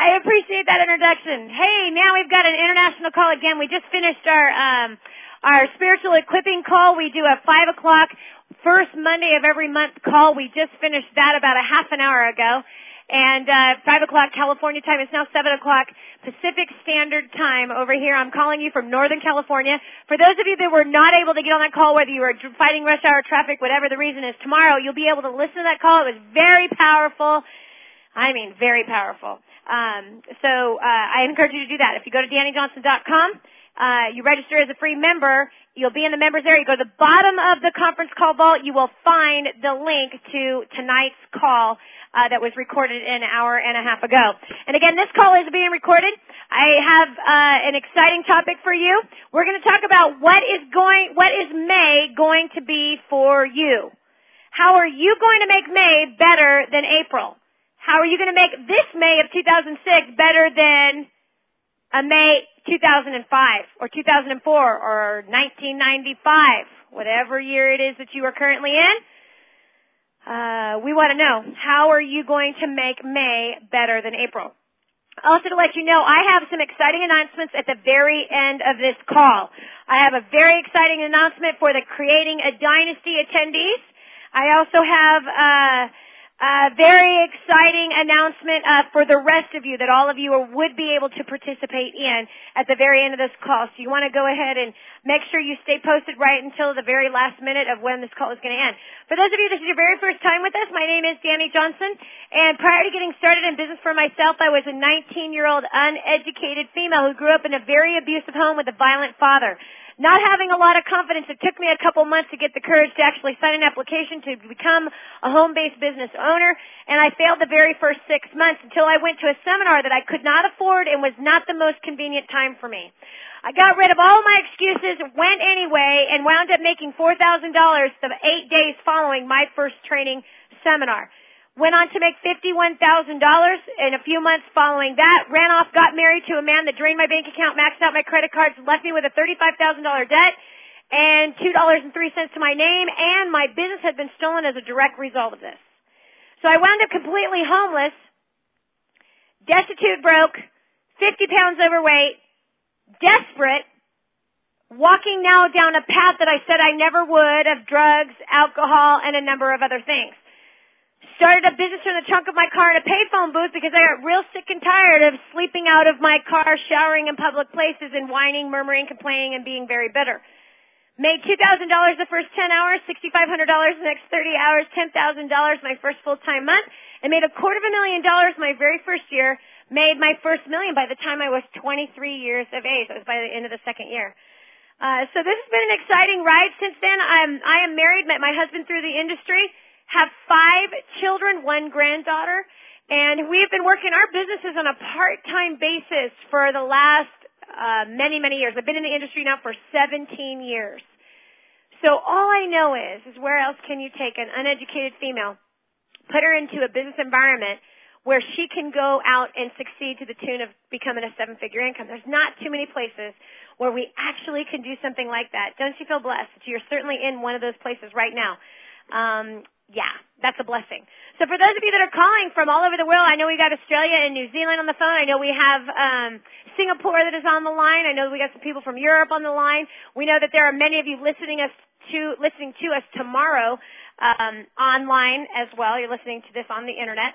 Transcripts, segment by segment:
I appreciate that introduction. Hey, now we've got an international call again. We just finished our spiritual equipping call. We do a 5 o'clock first Monday of every month call. We just finished that about a half an hour ago. And 5 o'clock California time. It's now 7 o'clock Pacific Standard Time over here. I'm calling you from Northern California. For those of you that were not able to get on that call, whether you were fighting rush hour traffic, whatever the reason is, tomorrow you'll be able to listen to that call. It was very powerful. I mean, very powerful. So I encourage you to do that. If you go to DannyJohnson.com, you register as a free member. You'll be in the members area. You go to the bottom of the conference call vault. You will find the link to tonight's call that was recorded an hour and a half ago. And again, this call is being recorded. I have an exciting topic for you. We're going to talk about what is May going to be for you. How are you going to make May better than April? How are you going to make this May of 2006 better than a May 2005 or 2004 or 1995, whatever year it is that you are currently in? We want to know, how are you going to make May better than April? Also, to let you know, I have some exciting announcements at the very end of this call. I have a very exciting announcement for the Creating a Dynasty attendees. I also have a very exciting announcement for the rest of you that all of you would be able to participate in at the very end of this call. So you want to go ahead and make sure you stay posted right until the very last minute of when this call is going to end. For those of you, this is your very first time with us, my name is Danny Johnson, and prior to getting started in business for myself, I was a 19-year-old uneducated female who grew up in a very abusive home with a violent father. Not having a lot of confidence, it took me a couple months to get the courage to actually sign an application to become a home-based business owner, and I failed the very first 6 months until I went to a seminar that I could not afford and was not the most convenient time for me. I got rid of all my excuses, went anyway, and wound up making $4,000 the 8 days following my first training seminar. Went on to make $51,000 in a few months following that. Ran off, got married to a man that drained my bank account, maxed out my credit cards, left me with a $35,000 debt and $2.03 to my name, and my business had been stolen as a direct result of this. So I wound up completely homeless, destitute, broke, 50 pounds overweight, desperate, walking now down a path that I said I never would of drugs, alcohol, and a number of other things. Started a business in the trunk of my car in a payphone booth because I got real sick and tired of sleeping out of my car, showering in public places, and whining, murmuring, complaining, and being very bitter. Made $2,000 the first 10 hours, $6,500 the next 30 hours, $10,000 my first full-time month, and made $250,000 my very first year. Made my first million by the time I was 23 years of age. That was by the end of the second year. So this has been an exciting ride. Since then, I am married, met my husband through the industry, have 5 children, 1 granddaughter, and we have been working our businesses on a part-time basis for the last many, many years. I've been in the industry now for 17 years. So all I know is where else can you take an uneducated female, put her into a business environment where she can go out and succeed to the tune of becoming a 7-figure income. There's not too many places where we actually can do something like that. Don't you feel blessed that you're certainly in one of those places right now? Yeah, that's a blessing. So for those of you that are calling from all over the world, I know we got Australia and New Zealand on the phone. I know we have Singapore that is on the line. I know we got some people from Europe on the line. We know that there are many of you listening to us tomorrow online as well. You're listening to this on the internet.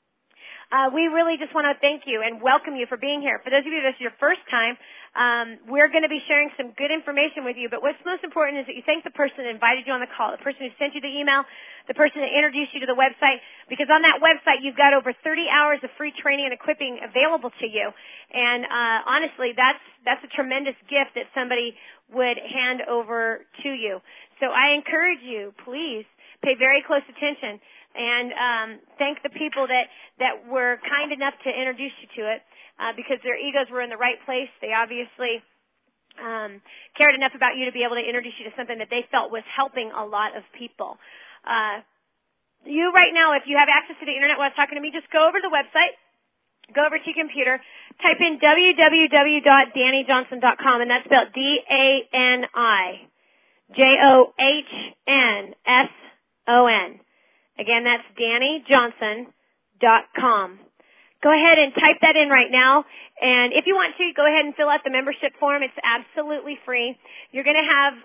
We really just want to thank you and welcome you for being here. For those of you that this is your first time, we're going to be sharing some good information with you, but what's most important is that you thank the person that invited you on the call, the person who sent you the email, the person that introduced you to the website, because on that website you've got over 30 hours of free training and equipping available to you. And honestly, that's a tremendous gift that somebody would hand over to you. So I encourage you, please pay very close attention and thank the people that were kind enough to introduce you to it. Because their egos were in the right place. They obviously cared enough about you to be able to introduce you to something that they felt was helping a lot of people. You right now, if you have access to the internet while talking to me, just go over to the website, go over to your computer, type in www.DannyJohnson.com, and that's spelled DANIJOHNSON. Again, that's DannyJohnson.com. Go ahead and type that in right now. And if you want to, go ahead and fill out the membership form. It's absolutely free. You're going to have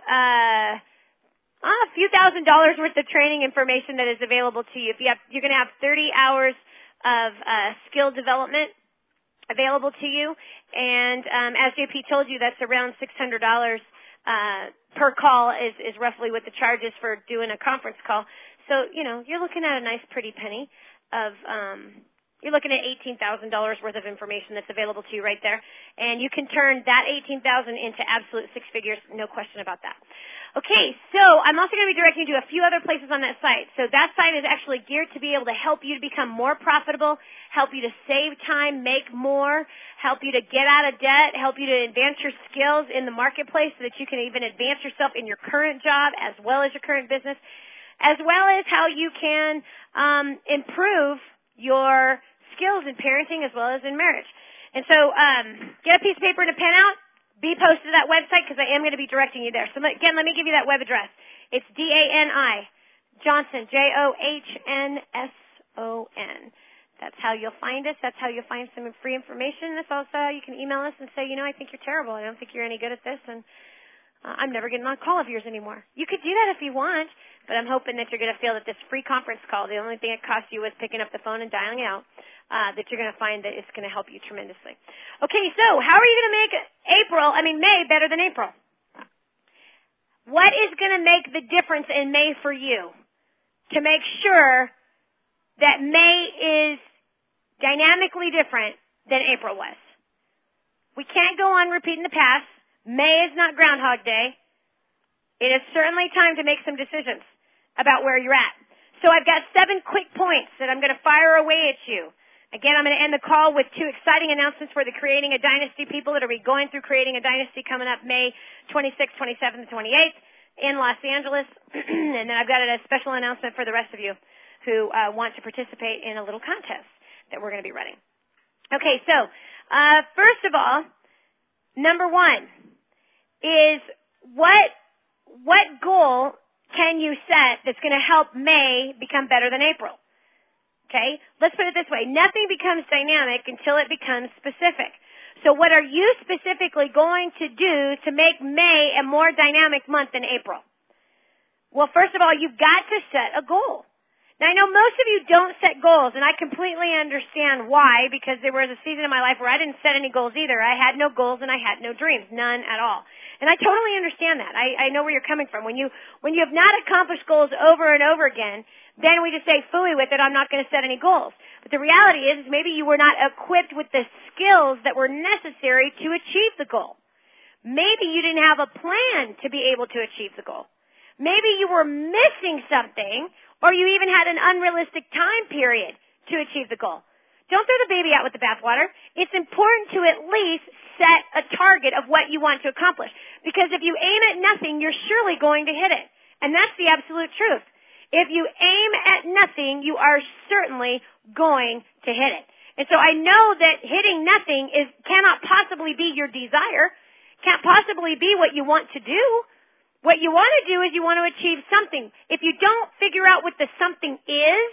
a few $1,000s worth of training information that is available to you. You're going to have 30 hours of skill development available to you. And as JP told you, that's around $600 per call is roughly what the charge is for doing a conference call. So, you're looking at a nice pretty penny of you're looking at $18,000 worth of information that's available to you right there. And you can turn that $18,000 into absolute six figures, no question about that. Okay, so I'm also going to be directing you to a few other places on that site. So that site is actually geared to be able to help you to become more profitable, help you to save time, make more, help you to get out of debt, help you to advance your skills in the marketplace so that you can even advance yourself in your current job as well as your current business, as well as how you can improve your skills in parenting as well as in marriage. And so get a piece of paper and a pen out. Be posted to that website because I am going to be directing you there. So again, let me give you that web address. It's DANI Johnson, JOHNSON. That's how you'll find us. That's how you'll find some free information. That's also how you can email us and say, I think you're terrible. I don't think you're any good at this, and I'm never getting on call of yours anymore. You could do that if you want, but I'm hoping that you're going to feel that this free conference call, the only thing it costs you is picking up the phone and dialing it out, that you're going to find that it's going to help you tremendously. Okay, so how are you going to make May better than April? What is going to make the difference in May for you to make sure that May is dynamically different than April was? We can't go on repeating the past. May is not Groundhog Day. It is certainly time to make some decisions about where you're at. So I've got 7 quick points that I'm going to fire away at you. Again, I'm going to end the call with 2 exciting announcements for the Creating a Dynasty people that are going through Creating a Dynasty coming up May 26th, 27th, and 28th in Los Angeles. And then I've got a special announcement for the rest of you who want to participate in a little contest that we're going to be running. Okay, so first of all, number 1 is what goal can you set that's going to help May become better than April? Okay? Let's put it this way. Nothing becomes dynamic until it becomes specific. So what are you specifically going to do to make May a more dynamic month than April? Well, first of all, you've got to set a goal. Now, I know most of you don't set goals, and I completely understand why, because there was a season in my life where I didn't set any goals either. I had no goals and I had no dreams, none at all. And I totally understand that. I know where you're coming from. When you have not accomplished goals over and over again, then we just say, "Fooey with it, I'm not going to set any goals." But the reality is maybe you were not equipped with the skills that were necessary to achieve the goal. Maybe you didn't have a plan to be able to achieve the goal. Maybe you were missing something, or you even had an unrealistic time period to achieve the goal. Don't throw the baby out with the bathwater. It's important to at least set a target of what you want to accomplish. Because if you aim at nothing, you're surely going to hit it. And that's the absolute truth. If you aim at nothing, you are certainly going to hit it. And so I know that hitting nothing cannot possibly be your desire, can't possibly be what you want to do. What you want to do is you want to achieve something. If you don't figure out what the something is,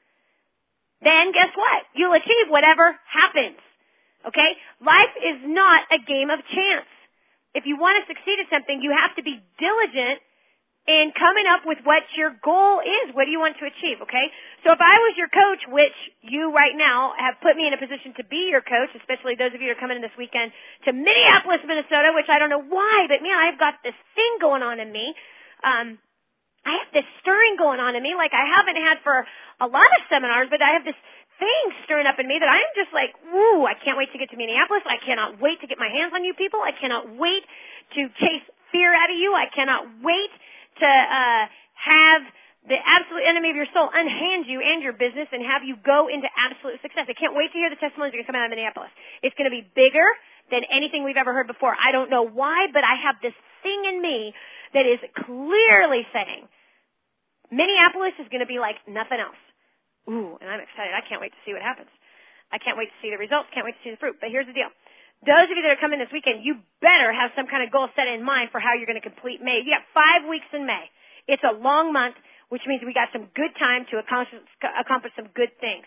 then guess what? You'll achieve whatever happens. Okay? Life is not a game of chance. If you want to succeed at something, you have to be diligent in coming up with what your goal is. What do you want to achieve, okay? So if I was your coach, which you right now have put me in a position to be your coach, especially those of you who are coming in this weekend to Minneapolis, Minnesota, which I don't know why, but man, I've got this thing going on in me. I have this stirring going on in me like I haven't had for a lot of seminars, but I have this thing stirring up in me that I'm just like, woo, I can't wait to get to Minneapolis. I cannot wait to get my hands on you people. I cannot wait to chase fear out of you. I cannot wait to have the absolute enemy of your soul unhand you and your business and have you go into absolute success. I can't wait to hear the testimonies that are going to come out of Minneapolis. It's going to be bigger than anything we've ever heard before. I don't know why, but I have this thing in me that is clearly saying Minneapolis is going to be like nothing else. Ooh, and I'm excited. I can't wait to see what happens. I can't wait to see the results. Can't wait to see the fruit. But here's the deal. Those of you that are coming this weekend, you better have some kind of goal set in mind for how you're going to complete May. You got 5 weeks in May. It's a long month, which means we got some good time to accomplish some good things.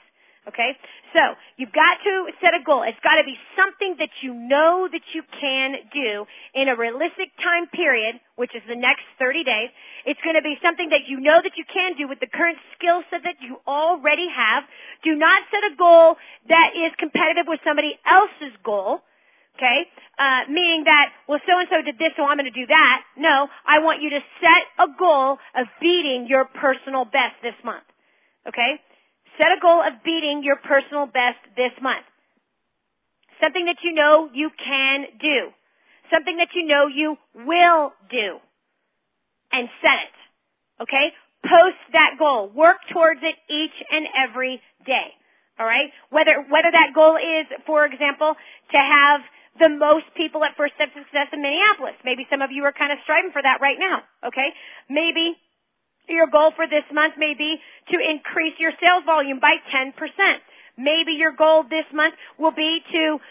Okay? So, you've got to set a goal. It's got to be something that you know that you can do in a realistic time period, which is the next 30 days. It's going to be something that you know that you can do with the current skill set that you already have. Do not set a goal that is competitive with somebody else's goal. Okay? Meaning that, well, so-and-so did this, so I'm going to do that. No, I want you to set a goal of beating your personal best this month. Okay? Set a goal of beating your personal best this month. Something that you know you can do. Something that you know you will do. And set it. Okay? Post that goal. Work towards it each and every day. Alright? Whether that goal is, for example, to have the most people at First Step Success in Minneapolis. Maybe some of you are kind of striving for that right now. Okay? Maybe your goal for this month may be to increase your sales volume by 10%. Maybe your goal this month will be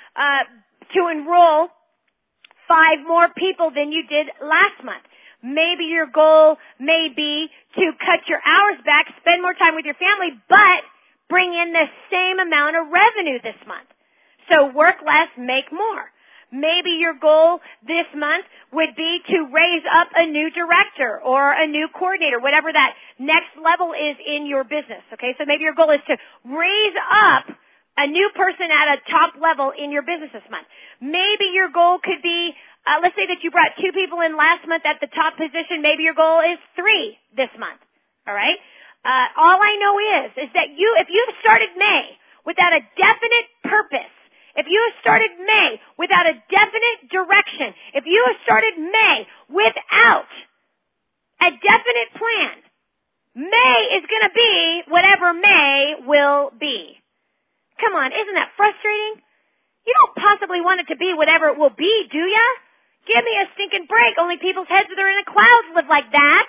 to enroll 5 more people than you did last month. Maybe your goal may be to cut your hours back, spend more time with your family, but bring in the same amount of revenue this month. So work less, make more. Maybe your goal this month would be to raise up a new director or a new coordinator, whatever that next level is in your business. Okay, so maybe your goal is to raise up a new person at a top level in your business this month. Maybe your goal could be, let's say that you brought 2 people in last month at the top position. Maybe your goal is 3 this month. All right. All I know is that if you've started May without a definite purpose, if you have started May without a definite direction, if you have started May without a definite plan, May is going to be whatever May will be. Come on, isn't that frustrating? You don't possibly want it to be whatever it will be, do ya? Give me a stinking break. Only people's heads that are in the clouds live like that.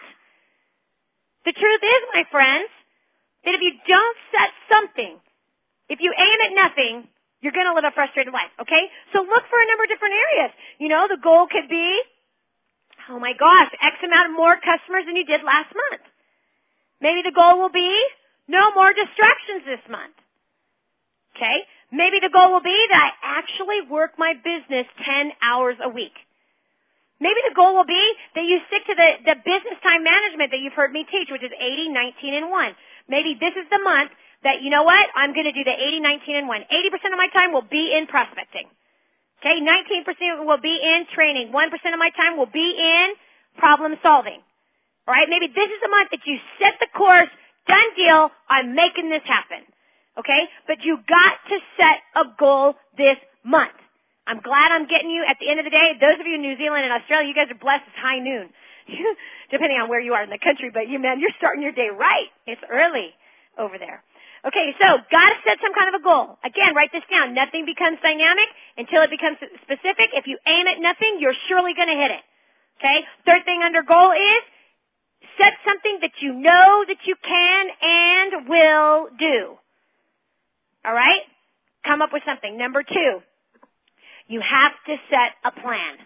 The truth is, my friends, that if you don't set something, if you aim at nothing, you're going to live a frustrated life, okay? So look for a number of different areas. You know, the goal could be, oh my gosh, X amount of more customers than you did last month. Maybe the goal will be no more distractions this month, okay? Maybe the goal will be that I actually work my business 10 hours a week. Maybe the goal will be that you stick to the business time management that you've heard me teach, which is 80, 19, and 1. Maybe this is the month that, you know what, I'm going to do the 80, 19, and 1. 80% of my time will be in prospecting. Okay, 19% will be in training. 1% of my time will be in problem solving. All right, maybe this is the month that you set the course, done deal, I'm making this happen. Okay, but you got to set a goal this month. I'm glad I'm getting you at the end of the day. Those of you in New Zealand and Australia, you guys are blessed. It's high noon, depending on where you are in the country. But you're starting your day right. It's early over there. Okay, so gotta set some kind of a goal. Again, write this down. Nothing becomes dynamic until it becomes specific. If you aim at nothing, you're surely going to hit it. Okay? Third thing under goal is set something that you know that you can and will do. All right? Come up with something. Number 2, you have to set a plan.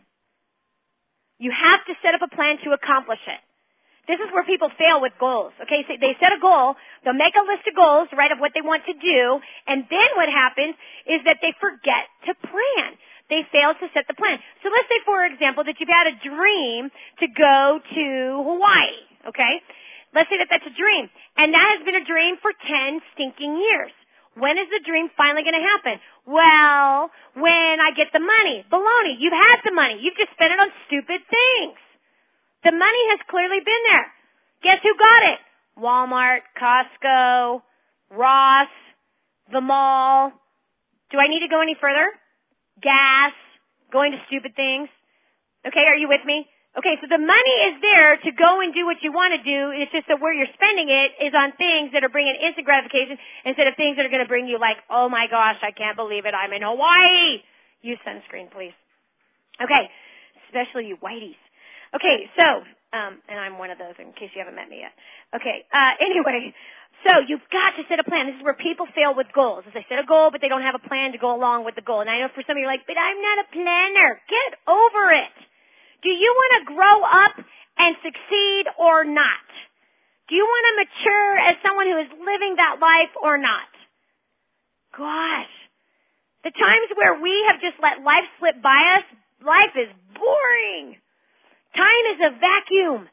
You have to set up a plan to accomplish it. This is where people fail with goals. Okay, so they set a goal, they'll make a list of goals, right, of what they want to do, and then what happens is that they forget to plan. They fail to set the plan. So let's say, for example, that you've had a dream to go to Hawaii, okay? Let's say that that's a dream, and that has been a dream for 10 stinking years. When is the dream finally going to happen? Well, when I get the money. Baloney, you've had the money. You've just spent it on stupid things. The money has clearly been there. Guess who got it? Walmart, Costco, Ross, the mall. Do I need to go any further? Gas, going to stupid things. Okay, are you with me? Okay, so the money is there to go and do what you want to do. It's just that where you're spending it is on things that are bringing instant gratification instead of things that are going to bring you like, oh my gosh, I can't believe it, I'm in Hawaii. Use sunscreen, please. Okay, especially you whiteys. Okay, so, and I'm one of those in case you haven't met me yet. Okay, anyway, so you've got to set a plan. This is where people fail with goals. Is they set a goal, but they don't have a plan to go along with the goal. And I know for some of you are like, but I'm not a planner. Get over it. Do you want to grow up and succeed or not? Do you want to mature as someone who is living that life or not? gosh. The times where we have just let life slip by us, life is boring. Time is a vacuum.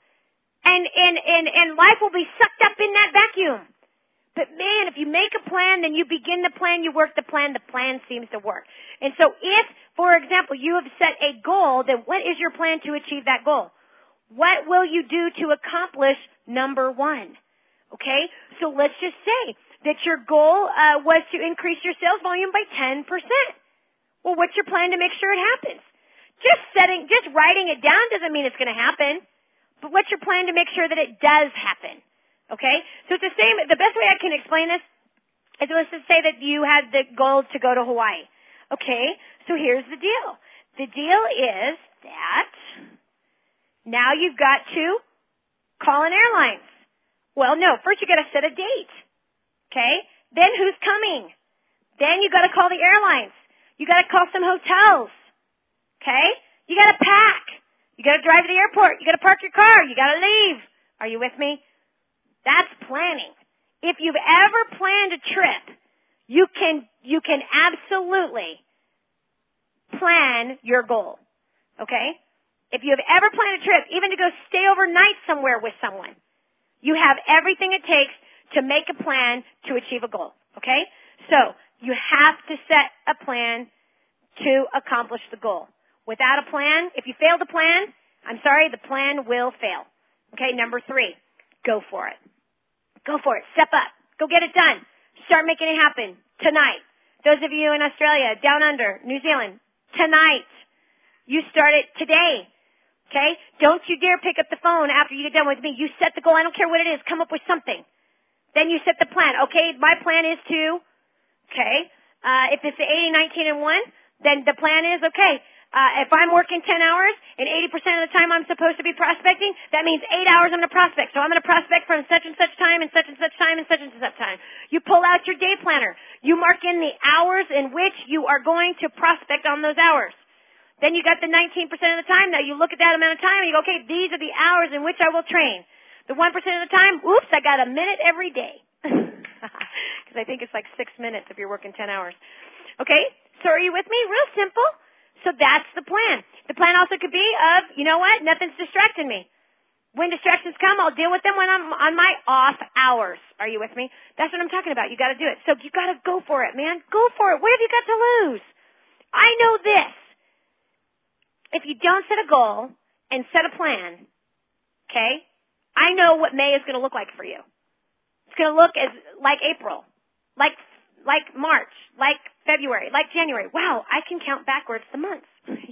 And life will be sucked up in that vacuum. But man, if you make a plan, then you begin the plan, you work the plan seems to work. And so if, for example, you have set a goal, then what is your plan to achieve that goal? What will you do to accomplish number one? Okay? So let's just say that your goal was to increase your sales volume by 10%. Well, what's your plan to make sure it happens? Just writing it down doesn't mean it's going to happen. But what's your plan to make sure that it does happen? Okay? So it's the same, the best way I can explain this is let's just say that you had the goal to go to Hawaii. Okay? So here's the deal. The deal is that now you've got to call an airline. Well, no, first you got to set a date. Okay? Then who's coming? Then you got to call the airlines. You got to call some hotels. Okay? You got to pack. You got to drive to the airport. You got to park your car. You got to leave. Are you with me? That's planning. If you've ever planned a trip, you can absolutely plan your goal. Okay? If you have ever planned a trip, even to go stay overnight somewhere with someone, you have everything it takes to make a plan to achieve a goal. Okay? So, you have to set a plan to accomplish the goal. Without a plan, if you fail to plan, I'm sorry, the plan will fail. Okay, number 3, go for it. Go for it. Step up. Go get it done. Start making it happen tonight. Those of you in Australia, down under, New Zealand, tonight. You start it today. Okay? Don't you dare pick up the phone after you get done with me. You set the goal. I don't care what it is. Come up with something. Then you set the plan. Okay, my plan is to, if it's the 80, 19, and 1, then the plan is, if I'm working 10 hours and 80% of the time I'm supposed to be prospecting, that means 8 hours I'm going to prospect. So I'm going to prospect from such and such time and such and such time and such and such time. You pull out your day planner. You mark in the hours in which you are going to prospect on those hours. Then you got the 19% of the time. Now you look at that amount of time and you go, okay, these are the hours in which I will train. The 1% of the time, oops, I got a minute every day. Because I think it's like 6 minutes if you're working 10 hours. Okay? So are you with me? Real simple. So that's the plan. The plan also could be of, you know what, nothing's distracting me. When distractions come, I'll deal with them when I'm on my off hours. Are you with me? That's what I'm talking about. You got to do it. So you got to go for it, man. Go for it. What have you got to lose? I know this. If you don't set a goal and set a plan, okay, I know what May is going to look like for you. It's going to look like April, like March, like February, like January. Wow, I can count backwards the months.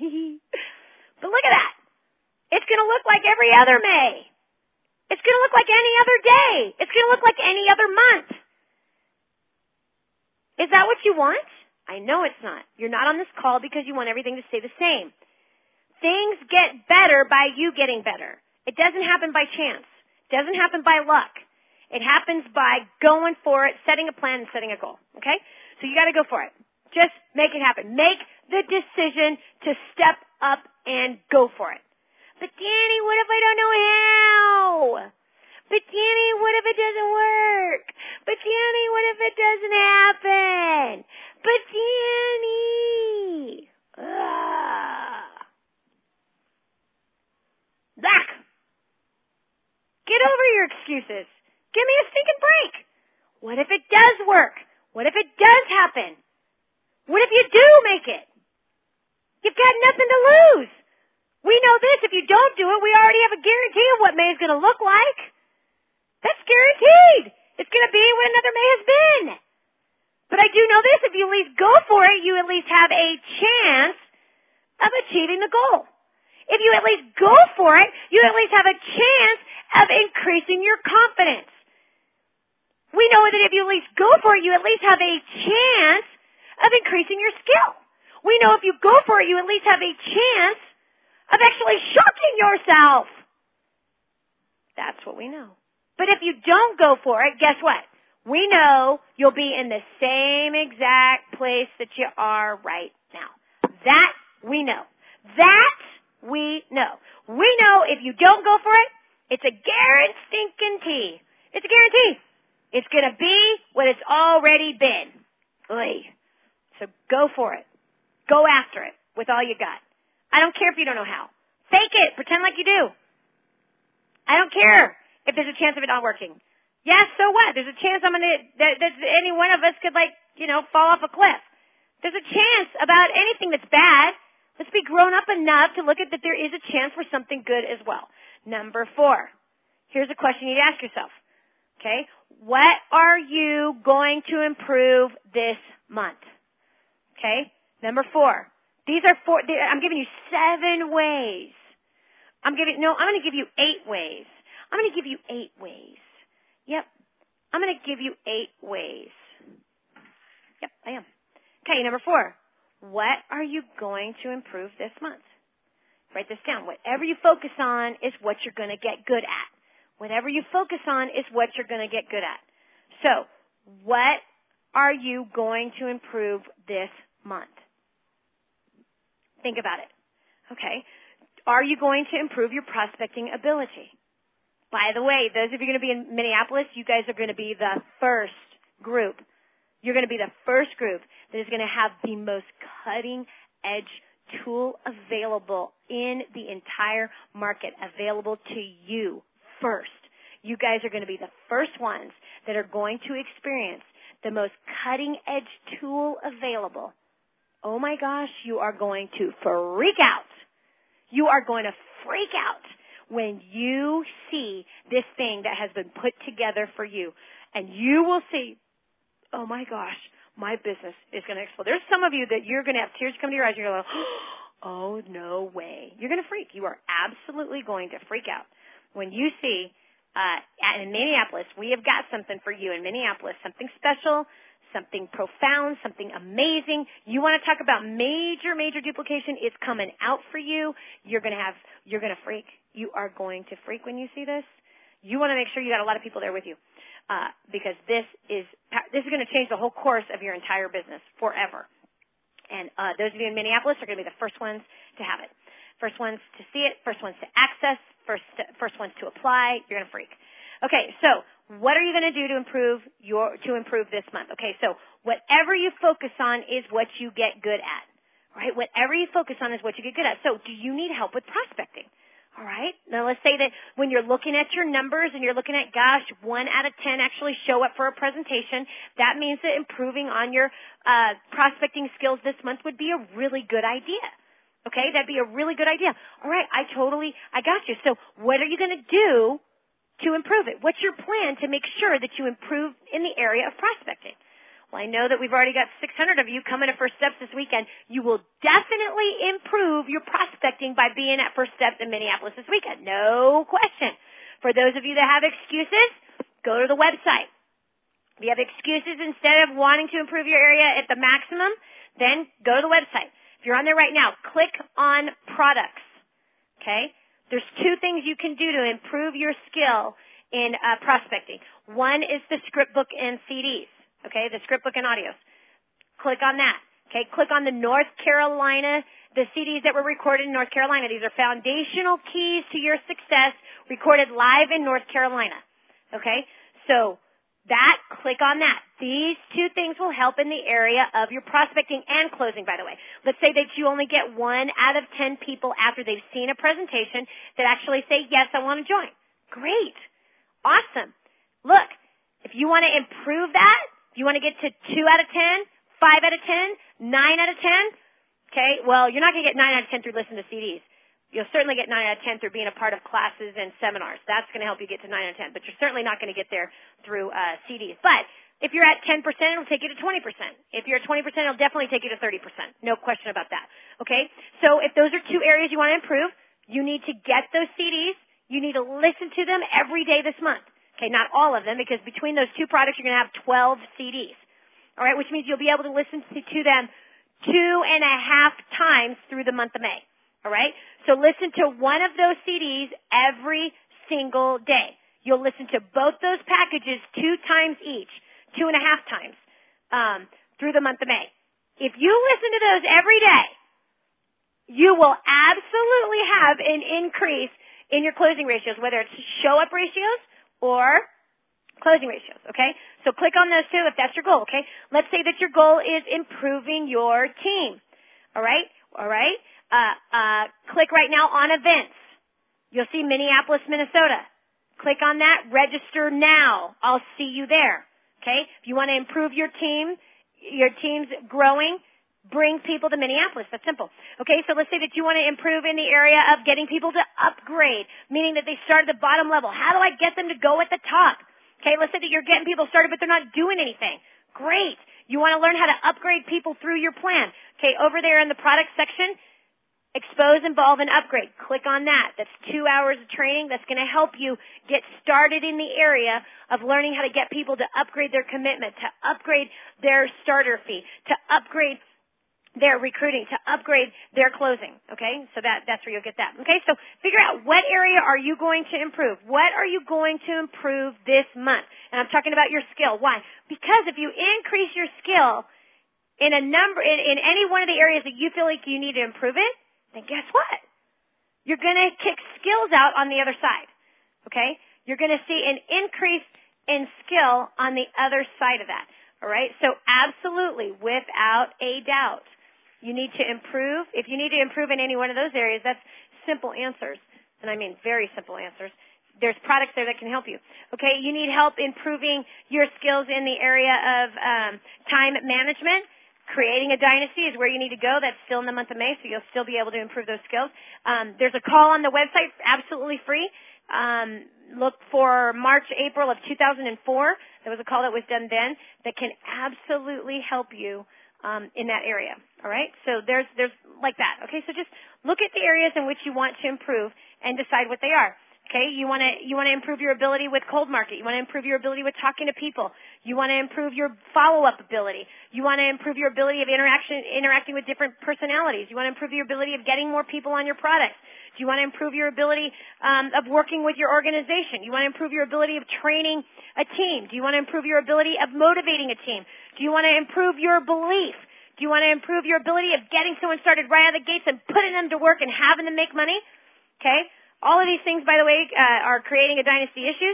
But look at that. It's going to look like every other May. It's going to look like any other day. It's going to look like any other month. Is that what you want? I know it's not. You're not on this call because you want everything to stay the same. Things get better by you getting better. It doesn't happen by chance. It doesn't happen by luck. It happens by going for it, setting a plan, and setting a goal. Okay? So you got to go for it. Just make it happen. Make the decision to step up and go for it. But Danny, what if I don't know how? But Danny, what if it doesn't work? But Danny, what if it doesn't happen? But Danny. Back. Get over your excuses. Give me a stinking break. What if it does work? What if it does happen? What if you do make it? You've got nothing to lose. We know this. If you don't do it, we already have a guarantee of what May is going to look like. That's guaranteed. It's going to be what another May has been. But I do know this. If you at least go for it, you at least have a chance of achieving the goal. If you at least go for it, you at least have a chance of increasing your confidence. We know that if you at least go for it, you at least have a chance of increasing your skill. We know if you go for it, you at least have a chance of actually shocking yourself. That's what we know. But if you don't go for it, guess what? We know you'll be in the same exact place that you are right now. That we know. That we know. We know if you don't go for it, it's a guarantee. It's a guarantee. It's going to be what it's already been. Oy. So go for it. Go after it with all you got. I don't care if you don't know how. Fake it. Pretend like you do. I don't care if there's a chance of it not working. Yes, so what? There's a chance that any one of us could fall off a cliff. There's a chance about anything that's bad. Let's be grown up enough to look at that there is a chance for something good as well. Number 4. Here's a question you need to ask yourself. Okay? What are you going to improve this month? Okay? Number 4. These are 4. I'm giving you 7 ways. I'm going to give you 8 ways. I'm going to give you 8 ways. Yep. I'm going to give you 8 ways. Yep, I am. Okay, number 4. What are you going to improve this month? Write this down. Whatever you focus on is what you're going to get good at. Whatever you focus on is what you're going to get good at. So, what are you going to improve this month? Think about it. Okay. Are you going to improve your prospecting ability? By the way, those of you going to be in Minneapolis, you guys are going to be the first group. You're going to be the first group that is going to have the most cutting edge tool available in the entire market, available to you first. You guys are going to be the first ones that are going to experience the most cutting edge tool available. Oh my gosh, you are going to freak out. You are going to freak out when you see this thing that has been put together for you. And you will see, oh my gosh, my business is going to explode. There's some of you that you're going to have tears come to your eyes and you're going to go, oh, no way. You're going to freak. You are absolutely going to freak out when you see in Minneapolis, we have got something for you in Minneapolis, something special, something profound, something amazing. You want to talk about major duplication? It's coming out for you. You're going to freak. You are going to freak when you see this. You want to make sure you got a lot of people there with you, because this is going to change the whole course of your entire business forever. And those of you in Minneapolis are going to be the first ones to have it, first ones to see it, first ones to access, first ones to apply. You're going to freak. Okay, so what are you going to do to improve this month? Okay, so whatever you focus on is what you get good at, right? Whatever you focus on is what you get good at. So do you need help with prospecting? All right. Now let's say that when you're looking at your numbers and you're looking at, gosh, 1 out of 10 actually show up for a presentation, that means that improving on your prospecting skills this month would be a really good idea. Okay, that'd be a really good idea. All right, I got you. So what are you going to do to improve it? What's your plan to make sure that you improve in the area of prospecting? Well, I know that we've already got 600 of you coming to First Steps this weekend. You will definitely improve your prospecting by being at First Steps in Minneapolis this weekend. No question. For those of you that have excuses, go to the website. If you have excuses instead of wanting to improve your area at the maximum, then go to the website. If you're on there right now, click on products. Okay? There's 2 things you can do to improve your skill in prospecting. One is the script book and CDs. Okay, the script book and audios. Click on that. Okay, click on the North Carolina, the CDs that were recorded in North Carolina. These are foundational keys to your success, recorded live in North Carolina. Okay, so click on that. These 2 things will help in the area of your prospecting and closing, by the way. Let's say that you only get 1 out of 10 people after they've seen a presentation that actually say, yes, I want to join. Great. Awesome. Look, if you want to improve that, if you want to get to 2 out of 10, 5 out of 10, 9 out of 10, okay, well, you're not going to get 9 out of 10 through listening to CDs. You'll certainly get 9 out of 10 through being a part of classes and seminars. That's going to help you get to 9 out of 10, but you're certainly not going to get there through CDs. But if you're at 10%, it'll take you to 20%. If you're at 20%, it'll definitely take you to 30%. No question about that. Okay? So if those are 2 areas you want to improve, you need to get those CDs. You need to listen to them every day this month. Okay, not all of them, because between those 2 products, you're going to have 12 CDs. All right, which means you'll be able to listen to them 2.5 times through the month of May. All right? So listen to one of those CDs every single day. You'll listen to both those packages 2 times each, 2.5 times through the month of May. If you listen to those every day, you will absolutely have an increase in your closing ratios, whether it's show-up ratios or closing ratios, okay? So click on those two if that's your goal, okay? Let's say that your goal is improving your team. All right? Click right now on events. You'll see Minneapolis, Minnesota. Click on that. Register now. I'll see you there. Okay? If you want to improve your team's growing, bring people to Minneapolis. That's simple. Okay, so let's say that you want to improve in the area of getting people to upgrade, meaning that they start at the bottom level. How do I get them to go at the top? Okay, let's say that you're getting people started, but they're not doing anything. Great. You want to learn how to upgrade people through your plan. Okay, over there in the product section, expose, involve, and upgrade. Click on that. That's 2 hours of training that's going to help you get started in the area of learning how to get people to upgrade their commitment, to upgrade their starter fee, to upgrade their recruiting, to upgrade their closing. Okay? So that's where you'll get that. Okay? So figure out what area are you going to improve? What are you going to improve this month? And I'm talking about your skill. Why? Because if you increase your skill in any one of the areas that you feel like you need to improve in, then guess what? You're going to kick skills out on the other side. Okay? You're going to see an increase in skill on the other side of that. All right? So absolutely, without a doubt, you need to improve. If you need to improve in any one of those areas, that's simple answers. And I mean very simple answers. There's products there that can help you. Okay? You need help improving your skills in the area of time management. Creating a dynasty is where you need to go. That's still in the month of May, so you'll still be able to improve those skills. There's a call on the website, absolutely free. Look for March, April of 2004. There was a call that was done then that can absolutely help you in that area. All right? So there's like that. Okay? So just look at the areas in which you want to improve and decide what they are. Okay? You want to improve your ability with cold market. You want to improve your ability with talking to people. You want to improve your follow-up ability. You want to improve your ability of interacting with different personalities. You want to improve your ability of getting more people on your products. Do you want to improve your ability of working with your organization? You want to improve your ability of training a team? Do you want to improve your ability of motivating a team? Do you want to improve your belief? Do you want to improve your ability of getting someone started right out of the gates and putting them to work and having them make money? Okay? All of these things, by the way, are creating a dynasty issues.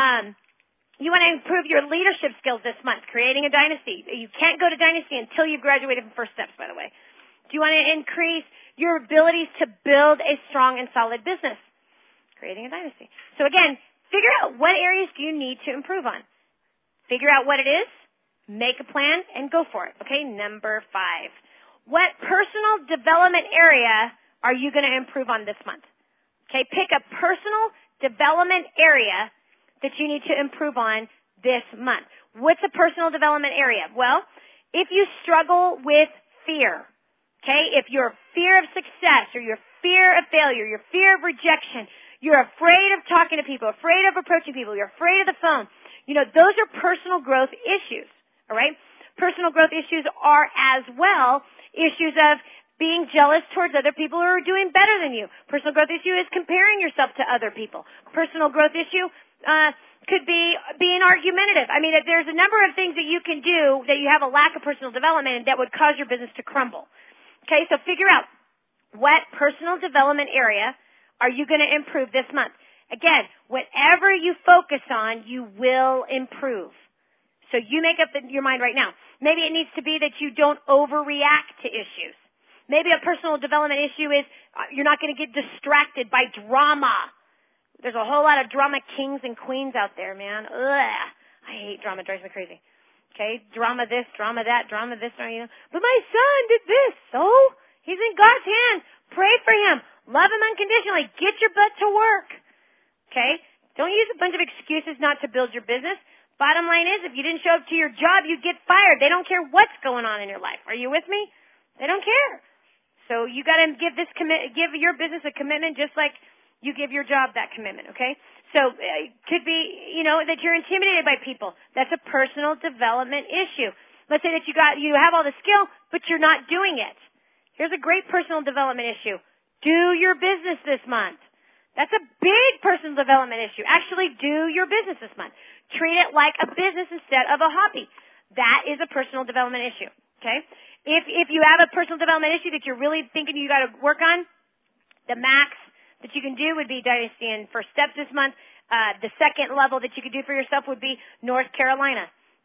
You want to improve your leadership skills this month, creating a dynasty. You can't go to dynasty until you've graduated from First Steps, by the way. Do you want to increase your abilities to build a strong and solid business? Creating a dynasty. So again, figure out what areas do you need to improve on. Figure out what it is, make a plan, and go for it. Okay, number 5. What personal development area are you going to improve on this month? Okay, pick a personal development area that you need to improve on this month. What's a personal development area? Well, if you struggle with fear, okay, if your fear of success or your fear of failure, your fear of rejection, you're afraid of talking to people, afraid of approaching people, you're afraid of the phone, those are personal growth issues, all right? Personal growth issues are as well issues of being jealous towards other people who are doing better than you. Personal growth issue is comparing yourself to other people. Personal growth issue could be being argumentative. I mean, there's a number of things that you can do that you have a lack of personal development that would cause your business to crumble. Okay, so figure out what personal development area are you going to improve this month. Again, whatever you focus on, you will improve. So you make up your mind right now. Maybe it needs to be that you don't overreact to issues. Maybe a personal development issue is you're not going to get distracted by drama. There's a whole lot of drama kings and queens out there, man. Ugh. I hate drama. It drives me crazy. Okay? Drama this, drama that, drama this, drama, But my son did this. So? He's in God's hand. Pray for him. Love him unconditionally. Get your butt to work. Okay? Don't use a bunch of excuses not to build your business. Bottom line is, if you didn't show up to your job, you'd get fired. They don't care what's going on in your life. Are you with me? They don't care. So you got to give your business a commitment just like you give your job that commitment, okay? So it could be, that you're intimidated by people. That's a personal development issue. Let's say that you have all the skill, but you're not doing it. Here's a great personal development issue. Do your business this month. That's a big personal development issue. Actually, do your business this month. Treat it like a business instead of a hobby. That is a personal development issue, okay? If you have a personal development issue that you're really thinking you got to work on, the max that you can do would be Dynasty and First Steps this month. The second level that you could do for yourself would be North Carolina.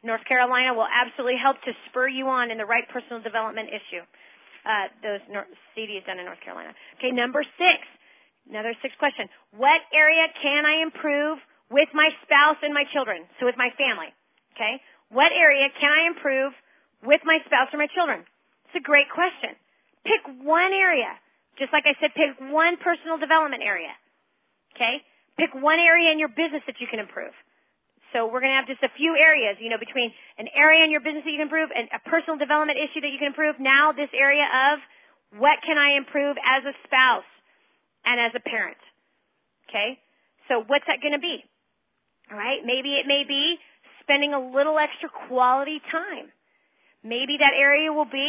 North Carolina will absolutely help to spur you on in the right personal development issue. Those CDs done in North Carolina. Okay, number 6. Another 6 question. What area can I improve with my spouse and my children? So with my family. Okay? What area can I improve with my spouse or my children? It's a great question. Pick one area. Just like I said, pick one personal development area. Okay? Pick one area in your business that you can improve. So we're going to have just a few areas, between an area in your business that you can improve and a personal development issue that you can improve. Now this area of what can I improve as a spouse and as a parent. Okay? So what's that going to be? All right? Maybe it may be spending a little extra quality time. Maybe that area will be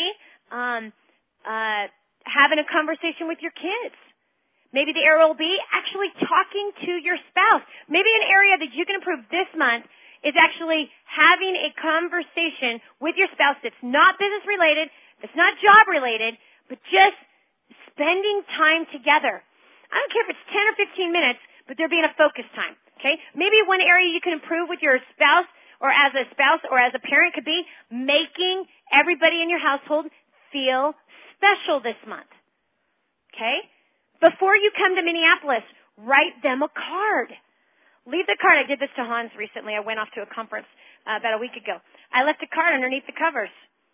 having a conversation with your kids. Maybe the area will be actually talking to your spouse. Maybe an area that you can improve this month is actually having a conversation with your spouse that's not business related, that's not job related, but just spending time together. I don't care if it's 10 or 15 minutes, but there being a focus time. Okay? Maybe one area you can improve with your spouse or as a spouse or as a parent could be making everybody in your household feel special this month. Okay? Before you come to Minneapolis, write them a card. Leave the card. I did this to Hans recently. I went off to a conference about a week ago. I left a card underneath the covers.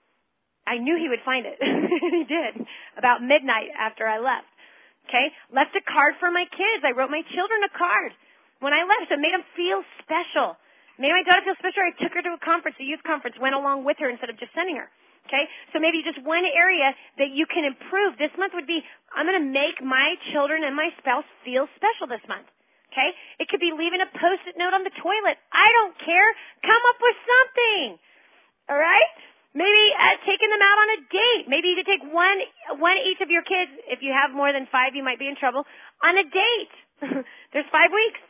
I knew he would find it. He did. About midnight after I left. Okay? Left a card for my kids. I wrote my children a card when I left. So it made them feel special. Made my daughter feel special. I took her to a conference, a youth conference, went along with her instead of just sending her. Okay? So maybe just one area that you can improve this month would be, I'm going to make my children and my spouse feel special this month. Okay? It could be leaving a Post-it note on the toilet. I don't care. Come up with something. All right? Maybe taking them out on a date. Maybe you could take one each of your kids. If you have more than 5, you might be in trouble. On a date. There's 5 weeks.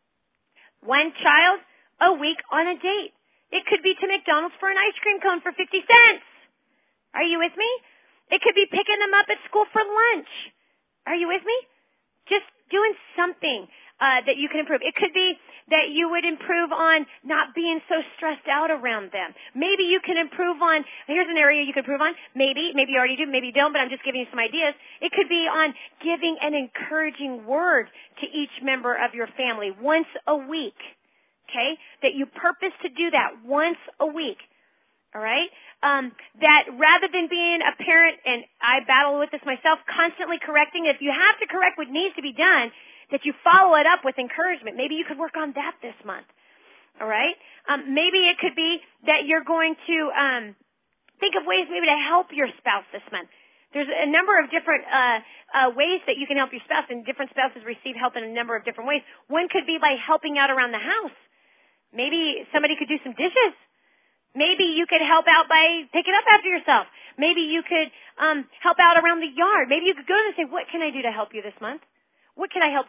One child a week on a date. It could be to McDonald's for an ice cream cone for 50 cents. Are you with me? It could be picking them up at school for lunch. Are you with me? Just doing something that you can improve. It could be that you would improve on not being so stressed out around them. Maybe you can improve on, here's an area you can improve on. Maybe you already do, maybe you don't, but I'm just giving you some ideas. It could be on giving an encouraging word to each member of your family once a week. Okay? That you purpose to do that once a week. All right? That rather than being a parent, and I battle with this myself, constantly correcting, if you have to correct what needs to be done, that you follow it up with encouragement. Maybe you could work on that this month. All right? Maybe it could be that you're going to think of ways maybe to help your spouse this month. There's a number of different ways that you can help your spouse, and different spouses receive help in a number of different ways. One could be by helping out around the house. Maybe somebody could do some dishes. Maybe you could help out by picking up after yourself. Maybe you could help out around the yard. Maybe you could go to them and say, "What can I do to help you this month? What can I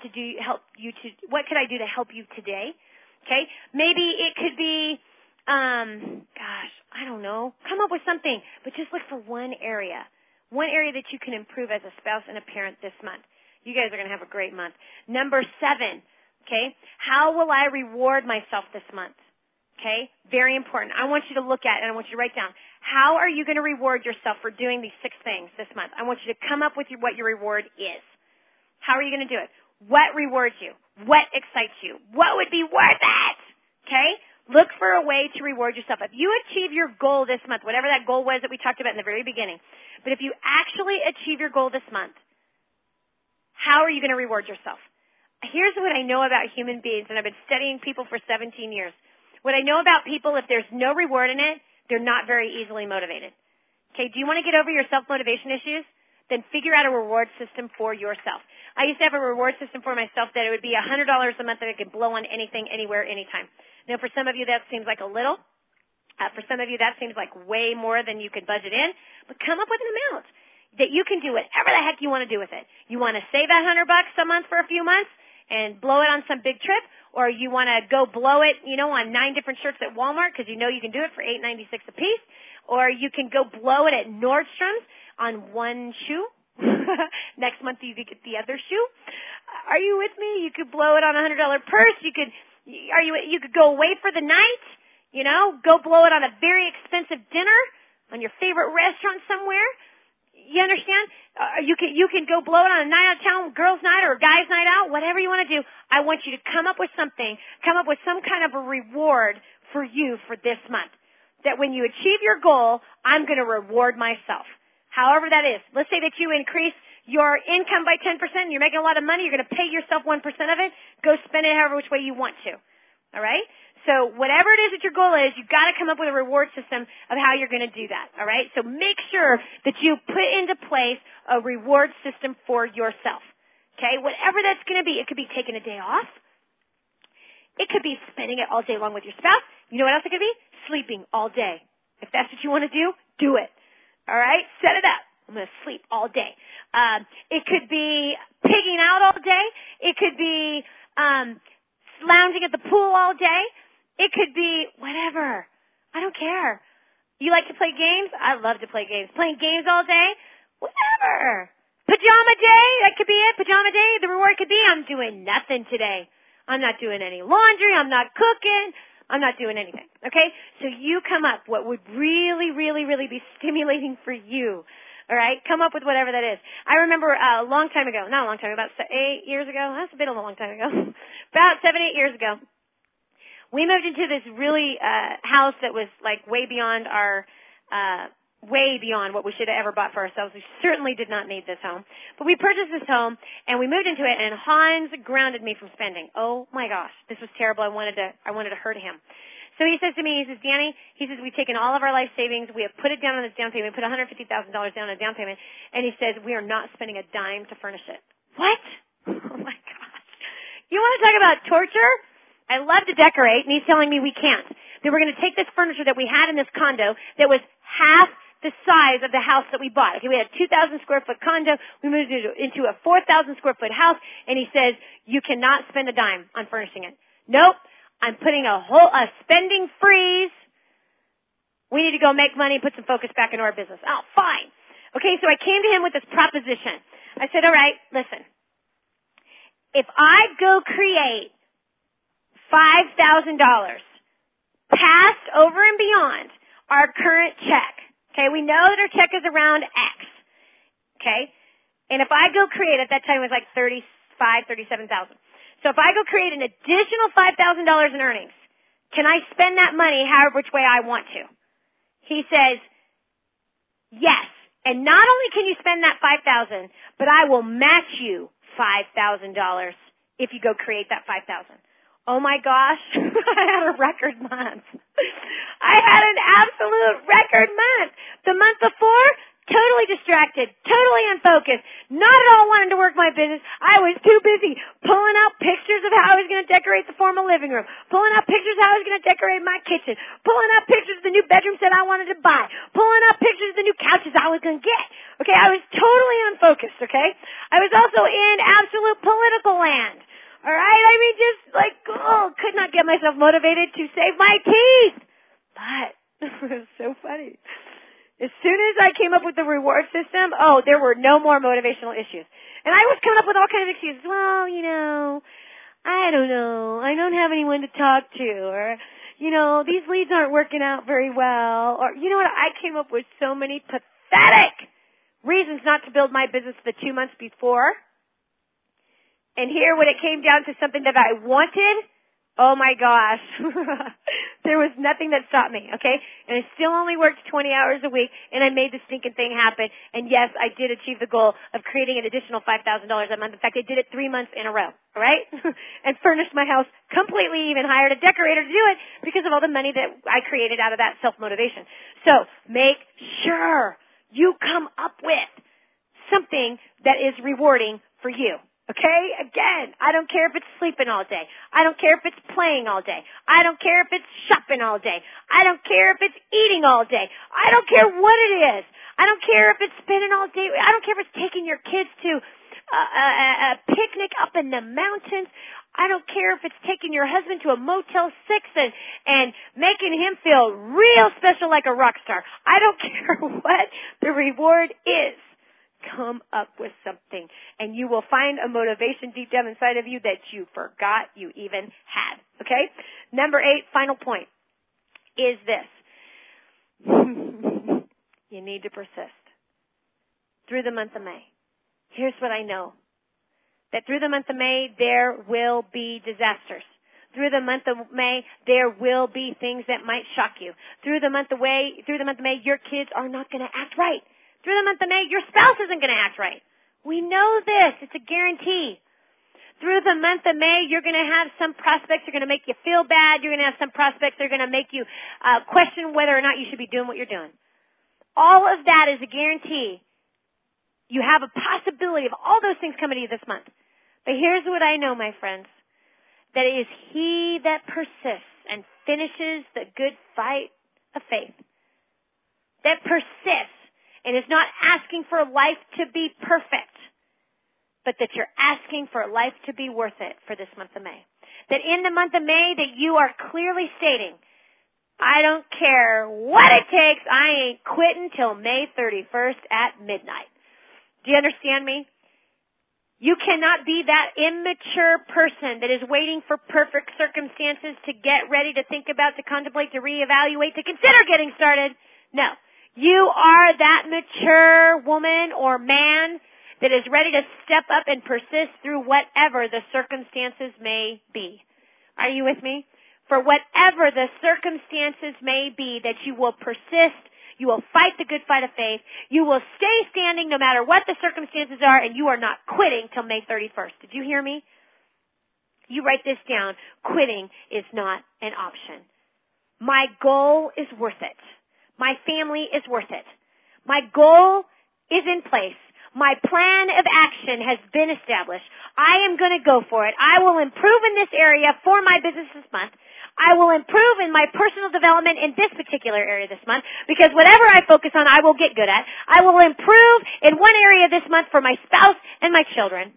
what can I do to help you today?" Okay? Maybe it could be I don't know. Come up with something, but just look for one area. One area that you can improve as a spouse and a parent this month. You guys are going to have a great month. Number 7, okay? How will I reward myself this month? Okay? Very important. I want you to look at it and I want you to write down. How are you going to reward yourself for doing these 6 things this month? I want you to come up with what your reward is. How are you going to do it? What rewards you? What excites you? What would be worth it? Okay? Look for a way to reward yourself. If you achieve your goal this month, whatever that goal was that we talked about in the very beginning, but if you actually achieve your goal this month, how are you going to reward yourself? Here's what I know about human beings, and I've been studying people for 17 years. What I know about people, if there's no reward in it, they're not very easily motivated. Okay, do you want to get over your self-motivation issues? Then figure out a reward system for yourself. I used to have a reward system for myself that it would be $100 a month that I could blow on anything, anywhere, anytime. Now, for some of you, that seems like a little. For some of you, that seems like way more than you could budget in. But come up with an amount that you can do whatever the heck you want to do with it. You want to save that $100 a month for a few months and blow it on some big trip, or you want to go blow it, on 9 different shirts at Walmart because you know you can do it for $8.96 a piece, or you can go blow it at Nordstrom's on one shoe. Next month you could get the other shoe. Are you with me? You could blow it on a $100 purse. You could go away for the night. Go blow it on a very expensive dinner, on your favorite restaurant somewhere. You understand? You can go blow it on a night out of town, girls' night or a guy's night out, whatever you want to do. I want you to come up with something, come up with some kind of a reward for you for this month. That when you achieve your goal, I'm going to reward myself. However that is. Let's say that you increase your income by 10%, and you're making a lot of money, you're going to pay yourself 1% of it, go spend it however which way you want to. All right? So whatever it is that your goal is, you've got to come up with a reward system of how you're going to do that. All right? So make sure that you put into place a reward system for yourself. Okay? Whatever that's going to be. It could be taking a day off. It could be spending it all day long with your spouse. You know what else it could be? Sleeping all day. If that's what you want to do it. All right? Set it up. I'm going to sleep all day. It could be pigging out all day. It could be lounging at the pool all day. It could be whatever. I don't care. You like to play games? I love to play games. Playing games all day? Whatever. Pajama day? That could be it. Pajama day. The reward could be I'm doing nothing today. I'm not doing any laundry. I'm not cooking. I'm not doing anything. Okay? So you come up what would really, really, really be stimulating for you. All right? Come up with whatever that is. I remember a long time ago, not a long time, about 8 years ago. That's been a long time ago. About 7, 8 years ago. We moved into this really house that was like way beyond what we should have ever bought for ourselves. We certainly did not need this home. But we purchased this home, and we moved into it, and Hans grounded me from spending. Oh, my gosh. This was terrible. I wanted to hurt him. So he says to me, he says, Danny, we've taken all of our life savings. We have put it down on this down payment, put $150,000 down on a down payment, and he says, we are not spending a dime to furnish it. What? Oh, my gosh. You want to talk about torture? I love to decorate, and he's telling me we can't. That we're going to take this furniture that we had in this condo that was half the size of the house that we bought. Okay, we had a 2,000 square foot condo. We moved into a 4,000 square foot house, and he says, you cannot spend a dime on furnishing it. Nope. I'm putting a spending freeze. We need to go make money and put some focus back into our business. Oh, fine. Okay, so I came to him with this proposition. I said, all right, listen. If I go create $5,000 passed over and beyond our current check. Okay, we know that our check is around X. Okay, and if I go create, at that time it was like $37,000. So if I go create an additional $5,000 in earnings, can I spend that money however which way I want to? He says, yes. And not only can you spend that $5,000, but I will match you $5,000 if you go create that $5,000. Oh my gosh, I had a record month. I had an absolute record month. The month before, totally distracted, totally unfocused, not at all wanting to work my business. I was too busy pulling out pictures of how I was going to decorate the formal living room, pulling out pictures of how I was going to decorate my kitchen, pulling out pictures of the new bedroom set I wanted to buy, pulling out pictures of the new couches I was going to get. Okay, I was totally unfocused, okay? I was also in absolute political land. All right, I mean, just like, could not get myself motivated to save my teeth. But it was so funny. As soon as I came up with the reward system, there were no more motivational issues. And I was coming up with all kinds of excuses. Well, I don't know. I don't have anyone to talk to. Or, these leads aren't working out very well. Or, you know what? I came up with so many pathetic reasons not to build my business the 2 months before. And here, when it came down to something that I wanted, oh my gosh, there was nothing that stopped me, okay? And I still only worked 20 hours a week, and I made the stinking thing happen. And yes, I did achieve the goal of creating an additional $5,000 a month. In fact, I did it 3 months in a row, all right? And furnished my house completely, even hired a decorator to do it because of all the money that I created out of that self-motivation. So make sure you come up with something that is rewarding for you. Okay? Again, I don't care if it's sleeping all day. I don't care if it's playing all day. I don't care if it's shopping all day. I don't care if it's eating all day. I don't care what it is. I don't care if it's spending all day. I don't care if it's taking your kids to a picnic up in the mountains. I don't care if it's taking your husband to a Motel 6 and making him feel real special like a rock star. I don't care what the reward is. Come up with something, and you will find a motivation deep down inside of you that you forgot you even had. Okay? Number 8, final point. is this. You need to persist through the month of May. Here's what I know. That through the month of May, there will be disasters. Through the month of May, there will be things that might shock you. Through the month of May, your kids are not going to act right. Through the month of May, your spouse isn't going to act right. We know this. It's a guarantee. Through the month of May, you're going to have some prospects that are going to make you feel bad. You're going to have some prospects that are going to make you question whether or not you should be doing what you're doing. All of that is a guarantee. You have a possibility of all those things coming to you this month. But here's what I know, my friends. That it is he that persists and finishes the good fight of faith. That persists and is not asking for life to be perfect, but that you're asking for life to be worth it for this month of May. That in the month of May that you are clearly stating, I don't care what it takes, I ain't quitting till May 31st at midnight. Do you understand me? You cannot be that immature person that is waiting for perfect circumstances to get ready, to think about, to contemplate, to reevaluate, to consider getting started. No. You are that mature woman or man that is ready to step up and persist through whatever the circumstances may be. Are you with me? For whatever the circumstances may be, that you will persist. You will fight the good fight of faith. You will stay standing no matter what the circumstances are, and you are not quitting till May 31st. Did you hear me? You write this down. Quitting is not an option. My goal is worth it. My family is worth it. My goal is in place. My plan of action has been established. I am going to go for it. I will improve in this area for my business this month. I will improve in my personal development in this particular area this month, because whatever I focus on, I will get good at. I will improve in one area this month for my spouse and my children.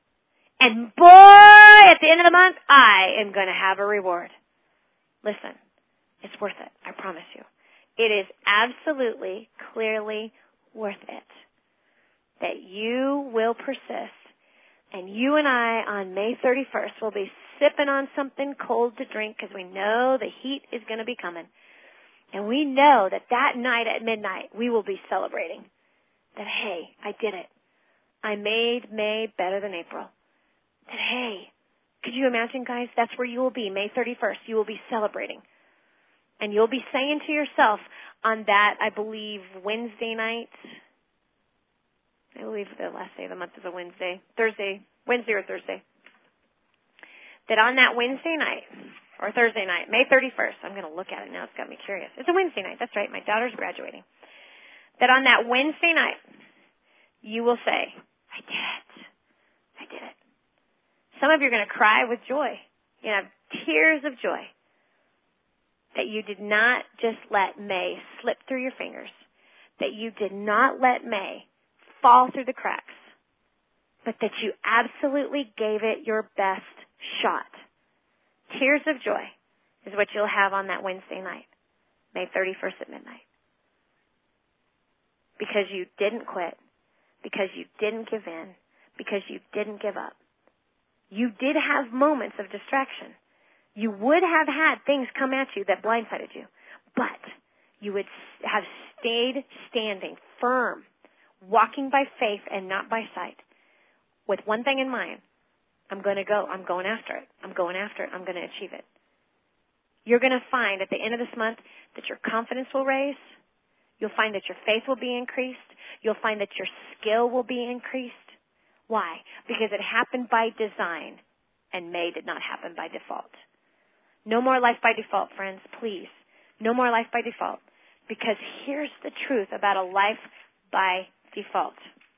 And boy, at the end of the month, I am going to have a reward. Listen, it's worth it. I promise you. It is absolutely, clearly worth it that you will persist. And you and I on May 31st will be sipping on something cold to drink, because we know the heat is going to be coming. And we know that that night at midnight we will be celebrating that, hey, I did it. I made May better than April. That, hey, could you imagine, guys? That's where you will be, May 31st. You will be celebrating. And you'll be saying to yourself on that, I believe, Wednesday night. I believe the last day of the month is a Wednesday. Wednesday or Thursday. That on that Wednesday night, or Thursday night, May 31st, I'm going to look at it now, it's got me curious. It's a Wednesday night, that's right, my daughter's graduating. That on that Wednesday night, you will say, I did it. I did it. Some of you are going to cry with joy. You're going to have tears of joy. That you did not just let May slip through your fingers. That you did not let May fall through the cracks. But that you absolutely gave it your best shot. Tears of joy is what you'll have on that Wednesday night, May 31st at midnight. Because you didn't quit. Because you didn't give in. Because you didn't give up. You did have moments of distraction. You would have had things come at you that blindsided you. But you would have stayed standing firm, walking by faith and not by sight, with one thing in mind. I'm going to go. I'm going after it. I'm going after it. I'm going to achieve it. You're going to find at the end of this month that your confidence will raise. You'll find that your faith will be increased. You'll find that your skill will be increased. Why? Because it happened by design, and May did not happen by default. No more life by default, friends, please. No more life by default. Because here's the truth about a life by default.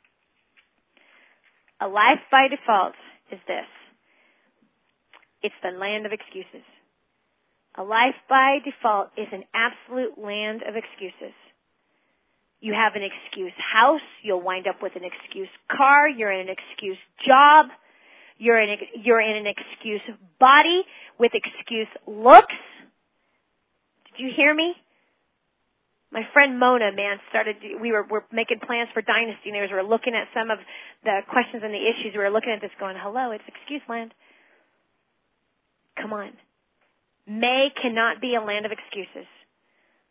A life by default is this. It's the land of excuses. A life by default is an absolute land of excuses. You have an excuse house. You'll wind up with an excuse car. You're in an excuse job. You're in an excuse body with excuse looks. Did you hear me? My friend Mona, man, we're making plans for Dynasty, and we were looking at some of the questions and the issues. We were looking at this going, hello, it's excuse land. Come on. May cannot be a land of excuses.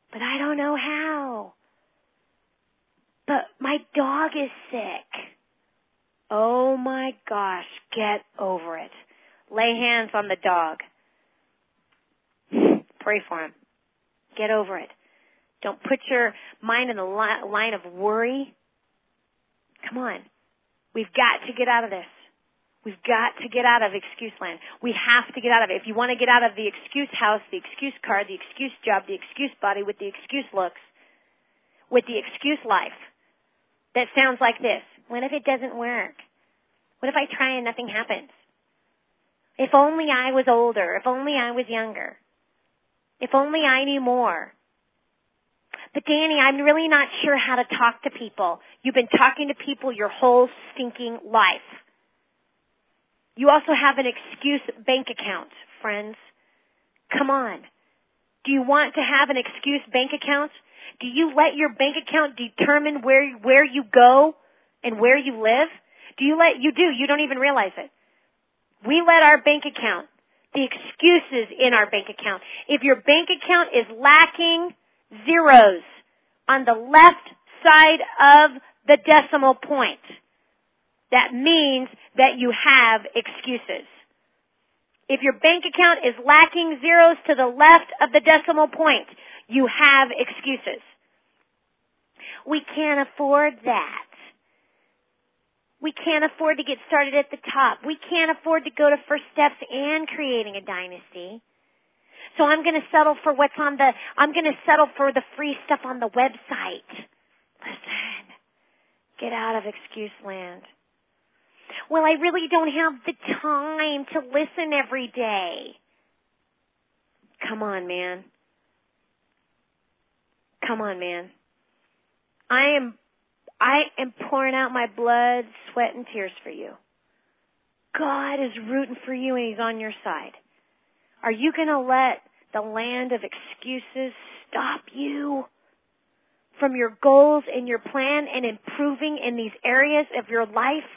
but I don't know how. But my dog is sick. Oh my gosh, get over it. Lay hands on the dog. Pray for him. Get over it. Don't put your mind in the line of worry. Come on. We've got to get out of this. We've got to get out of excuse land. We have to get out of it. If you want to get out of the excuse house, the excuse car, the excuse job, the excuse body with the excuse looks, with the excuse life, that sounds like this. What if it doesn't work? What if I try and nothing happens? If only I was older. If only I was younger. If only I knew more. But Danny, I'm really not sure how to talk to people. You've been talking to people your whole stinking life. You also have an excuse bank account, friends. Come on. Do you want to have an excuse bank account? Do you let your bank account determine where you go and where you live? You do. You don't even realize it. We let our bank account, the excuses in our bank account. If your bank account is lacking zeros on the left side of the decimal point, that means that you have excuses. If your bank account is lacking zeros to the left of the decimal point, you have excuses. We can't afford that. We can't afford to get started at the top. We can't afford to go to First Steps and creating a dynasty. So I'm going to settle for I'm going to settle for the free stuff on the website. Listen, get out of excuse land. Well, I really don't have the time to listen every day. Come on, man. Come on, man. I am pouring out my blood, sweat, and tears for you. God is rooting for you, and He's on your side. Are you going to let the land of excuses stop you from your goals and your plan and improving in these areas of your life?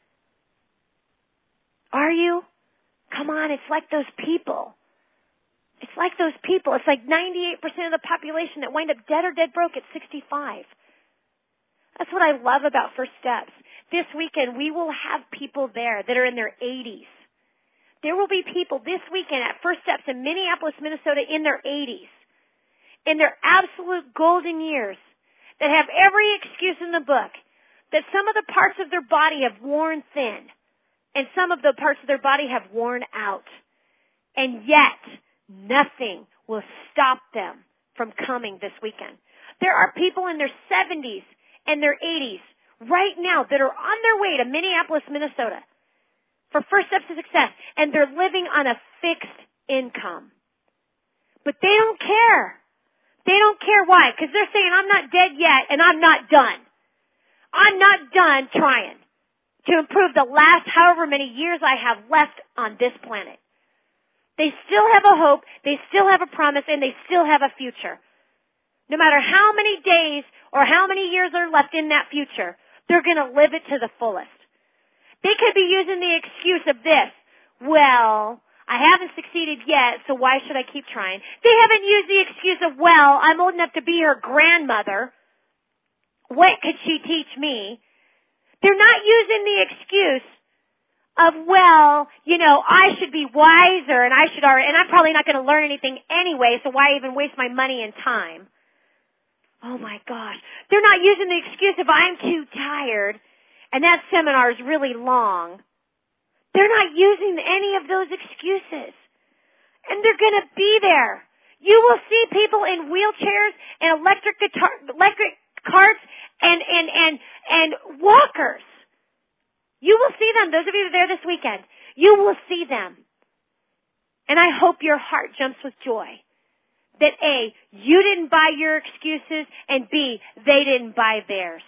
Are you? Come on, it's like those people. It's like those people. It's like 98% of the population that wind up dead or dead broke at 65. That's what I love about First Steps. This weekend, we will have people there that are in their 80s. There will be people this weekend at First Steps in Minneapolis, Minnesota in their 80s, in their absolute golden years, that have every excuse in the book, that some of the parts of their body have worn thin, and some of the parts of their body have worn out. And yet, nothing will stop them from coming this weekend. There are people in their 70s and their 80s right now that are on their way to Minneapolis, Minnesota for First Steps to Success, and they're living on a fixed income. But they don't care. They don't care why, because they're saying, I'm not dead yet, and I'm not done. I'm not done trying to improve the last however many years I have left on this planet. They still have a hope, they still have a promise, and they still have a future. No matter how many days or how many years are left in that future, they're going to live it to the fullest. They could be using the excuse of this. Well, I haven't succeeded yet, so why should I keep trying? They haven't used the excuse of, well, I'm old enough to be her grandmother. What could she teach me? They're not using the excuse of, well, I should be wiser and and I'm probably not going to learn anything anyway, so why even waste my money and time? Oh my gosh. They're not using the excuse of, I'm too tired and that seminar is really long. They're not using any of those excuses. And they're going to be there. You will see people in wheelchairs and electric carts and walkers. You will see them. Those of you that are there this weekend, you will see them. And I hope your heart jumps with joy that A, you didn't buy your excuses, and B, they didn't buy theirs.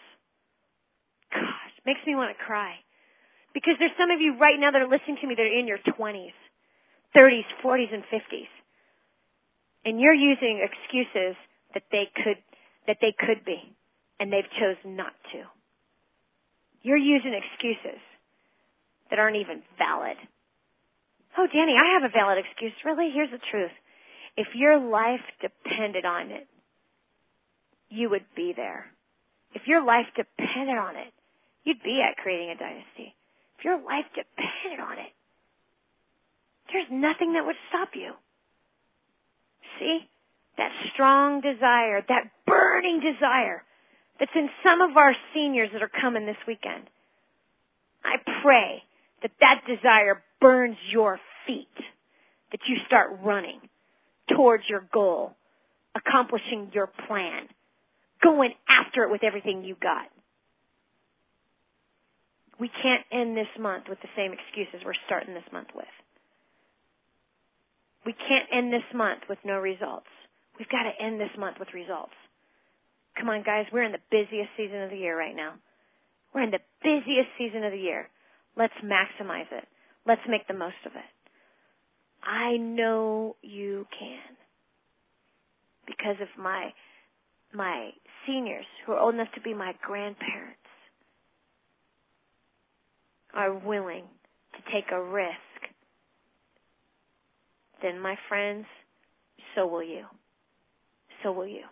Gosh, makes me want to cry. Because there's some of you right now that are listening to me that are in your 20s, 30s, 40s, and 50s. And you're using excuses that they could be, and they've chosen not to. You're using excuses that aren't even valid. Oh, Danny, I have a valid excuse. Really? Here's the truth. If your life depended on it, you would be there. If your life depended on it, you'd be at Creating a Dynasty. If your life depended on it, there's nothing that would stop you. See? That strong desire, that burning desire that's in some of our seniors that are coming this weekend. I pray that that desire burns your feet, that you start running towards your goal, accomplishing your plan, going after it with everything you got. We can't end this month with the same excuses we're starting this month with. We can't end this month with no results. We've got to end this month with results. Come on, guys. We're in the busiest season of the year right now. We're in the busiest season of the year. Let's maximize it. Let's make the most of it. I know you can. Because of my seniors who are old enough to be my grandparents are willing to take a risk, then my friends, so will you. So will you.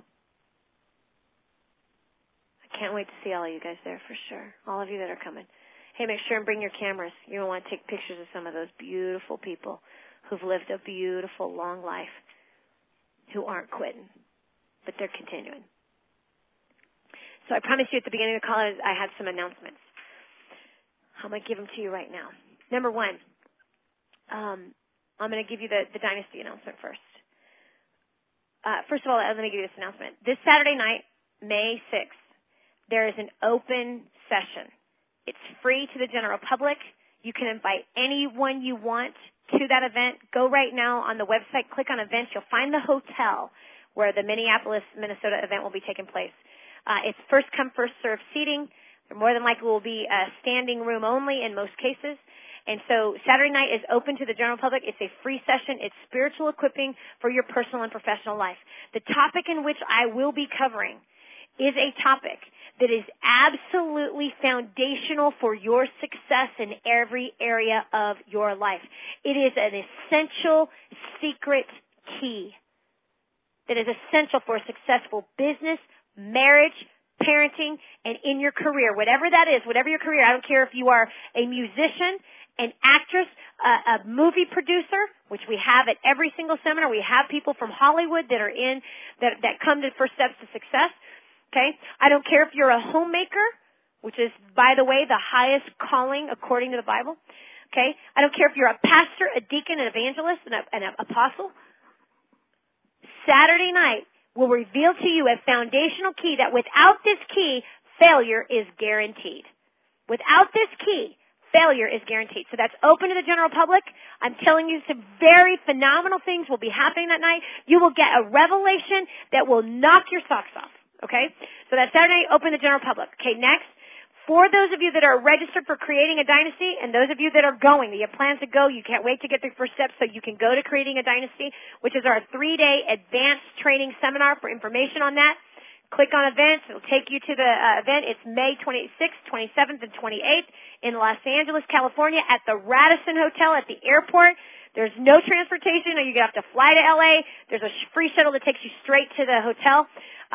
I can't wait to see all of you guys there for sure. All of you that are coming. Hey, make sure and bring your cameras. You're going to want to take pictures of some of those beautiful people who've lived a beautiful, long life, who aren't quitting, but they're continuing. So I promised you at the beginning of the call I had some announcements. I'm going to give them to you right now. Number one, I'm going to give you the Dynasty announcement first. First of all, let me give you this announcement. This Saturday night, May 6th, there is an open session. It's free to the general public. You can invite anyone you want to that event. Go right now on the website, click on events. You'll find the hotel where the Minneapolis, Minnesota event will be taking place. It's first come, first served seating. There more than likely will be a standing room only in most cases. And so Saturday night is open to the general public. It's a free session. It's spiritual equipping for your personal and professional life. The topic in which I will be covering is a topic that is absolutely foundational for your success in every area of your life. It is an essential secret key that is essential for a successful business, marriage, parenting, and in your career. Whatever that is, whatever your career, I don't care if you are a musician, an actress, a movie producer, which we have at every single seminar. We have people from Hollywood that are in, that come to First Steps to Success. Okay? I don't care if you're a homemaker, which is, by the way, the highest calling according to the Bible. Okay? I don't care if you're a pastor, a deacon, an evangelist, an apostle. Saturday night will reveal to you a foundational key that without this key, failure is guaranteed. Without this key, failure is guaranteed. So that's open to the general public. I'm telling you some very phenomenal things will be happening that night. You will get a revelation that will knock your socks off. Okay? So that's Saturday, open to the general public. Okay, next. For those of you that are registered for Creating a Dynasty, and those of you that are going, that you have plans to go, you can't wait to get the first steps so you can go to Creating a Dynasty, which is our 3-day advanced training seminar. For information on that, click on events. It'll take you to the event. It's May 26th, 27th, and 28th in Los Angeles, California at the Radisson Hotel at the airport. There's no transportation, or you're going to have to fly to LA. There's a free shuttle that takes you straight to the hotel.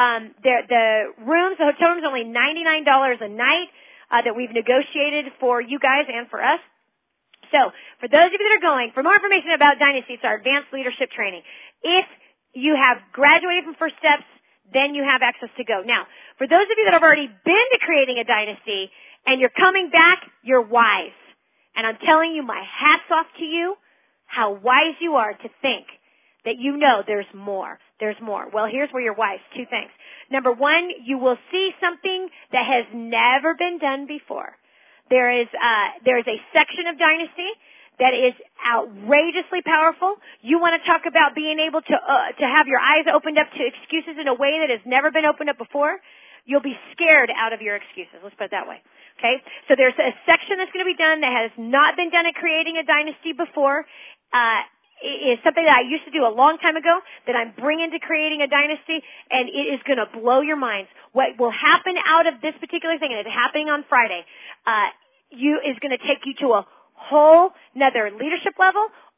The hotel room's only $99 a night that we've negotiated for you guys and for us. So, for those of you that are going, for more information about Dynasty, it's our advanced leadership training. If you have graduated from First Steps, then you have access to go. Now, for those of you that have already been to Creating a Dynasty and you're coming back, you're wise. And I'm telling you, my hat's off to you, how wise you are to think that you know there's more. There's more. Well, here's where you're wise. 2 things. Number one, you will see something that has never been done before. There is a section of Dynasty that is outrageously powerful. You want to talk about being able to have your eyes opened up to excuses in a way that has never been opened up before. You'll be scared out of your excuses. Let's put it that way. Okay? So there's a section that's going to be done that has not been done at Creating a Dynasty before. It is something that I used to do a long time ago that I'm bringing to Creating a Dynasty, and it is going to blow your minds. What will happen out of this particular thing, and it's happening on Friday, is going to take you to a whole another leadership level,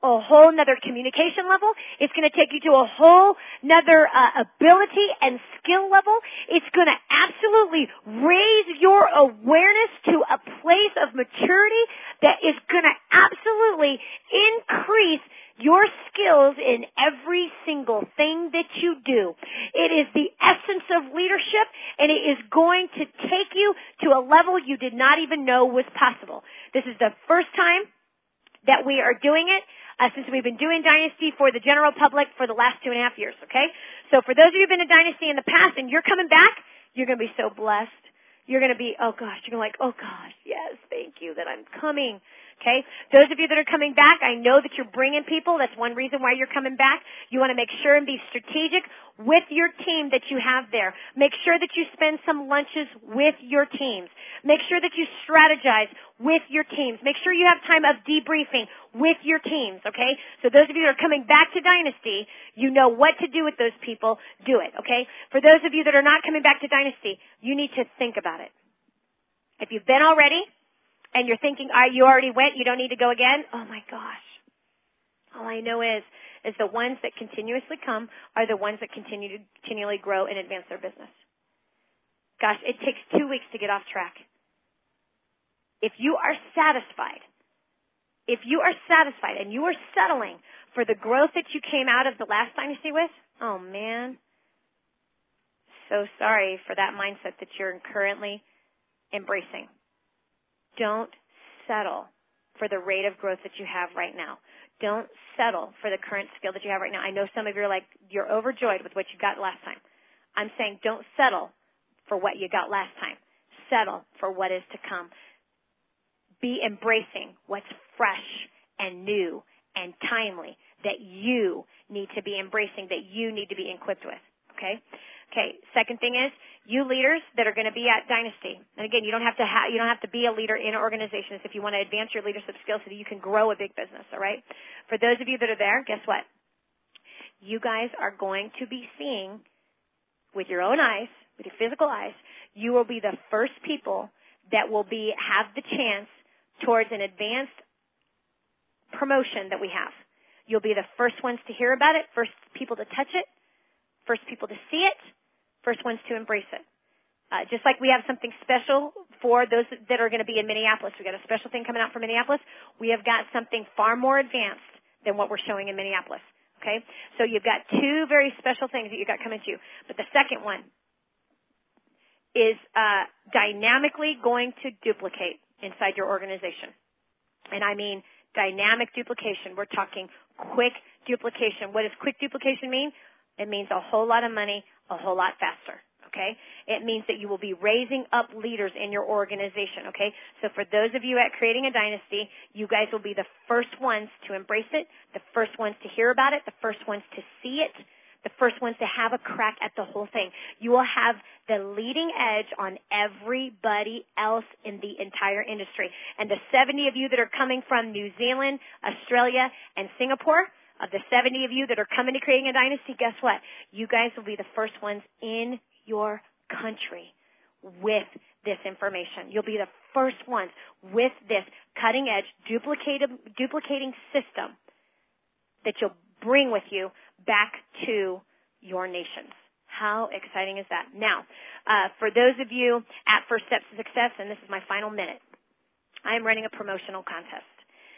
a whole nother communication level. It's going to take you to a whole nother ability and skill level. It's going to absolutely raise your awareness to a place of maturity that is going to absolutely increase your skills in every single thing that you do. It is the essence of leadership, and it is going to take you to a level you did not even know was possible. This is the first time that we are doing it since we've been doing Dynasty for the general public for the last 2.5 years, okay? So for those of you who have been in Dynasty in the past and you're coming back, you're going to be so blessed. You're going to be, oh gosh, you're going to be like, oh gosh, yes, thank you that I'm coming. Okay? Those of you that are coming back, I know that you're bringing people. That's one reason why you're coming back. You want to make sure and be strategic with your team that you have there. Make sure that you spend some lunches with your teams. Make sure that you strategize with your teams. Make sure you have time of debriefing with your teams, okay? So those of you that are coming back to Dynasty, you know what to do with those people. Do it, okay? For those of you that are not coming back to Dynasty, you need to think about it. If you've been already, and you're thinking, you already went, you don't need to go again, oh my gosh. All I know is the ones that continuously come are the ones that continually grow and advance their business. Gosh, it takes 2 weeks to get off track. If you are satisfied and you are settling for the growth that you came out of the last Dynasty with, oh man, so sorry for that mindset that you're currently embracing. Don't settle for the rate of growth that you have right now. Don't settle for the current skill that you have right now. I know some of you are like, you're overjoyed with what you got last time. I'm saying don't settle for what you got last time. Settle for what is to come. Be embracing what's fresh and new and timely that you need to be embracing, that you need to be equipped with. Okay? Okay, second thing is, you leaders that are going to be at Dynasty, and again, you don't have to be a leader in organizations if you want to advance your leadership skills so that you can grow a big business, all right? For those of you that are there, guess what? You guys are going to be seeing with your own eyes, with your physical eyes, you will be the first people that will have the chance towards an advanced promotion that we have. You'll be the first ones to hear about it, first people to touch it, first people to see it, first ones to embrace it. Just like we have something special for those that are going to be in Minneapolis. We've got a special thing coming out from Minneapolis. We have got something far more advanced than what we're showing in Minneapolis. Okay? So you've got two very special things that you've got coming to you. But the second one is dynamically going to duplicate inside your organization. And I mean dynamic duplication. We're talking quick duplication. What does quick duplication mean? It means a whole lot of money, a whole lot faster, okay? It means that you will be raising up leaders in your organization, okay? So for those of you at Creating a Dynasty, you guys will be the first ones to embrace it, the first ones to hear about it, the first ones to see it, the first ones to have a crack at the whole thing. You will have the leading edge on everybody else in the entire industry. And the 70 of you that are coming from New Zealand, Australia, and Singapore, of the 70 of you that are coming to Creating a Dynasty, guess what? You guys will be the first ones in your country with this information. You'll be the first ones with this cutting-edge duplicating system that you'll bring with you back to your nations. How exciting is that? Now, for those of you at First Steps to Success, and this is my final minute, I am running a promotional contest.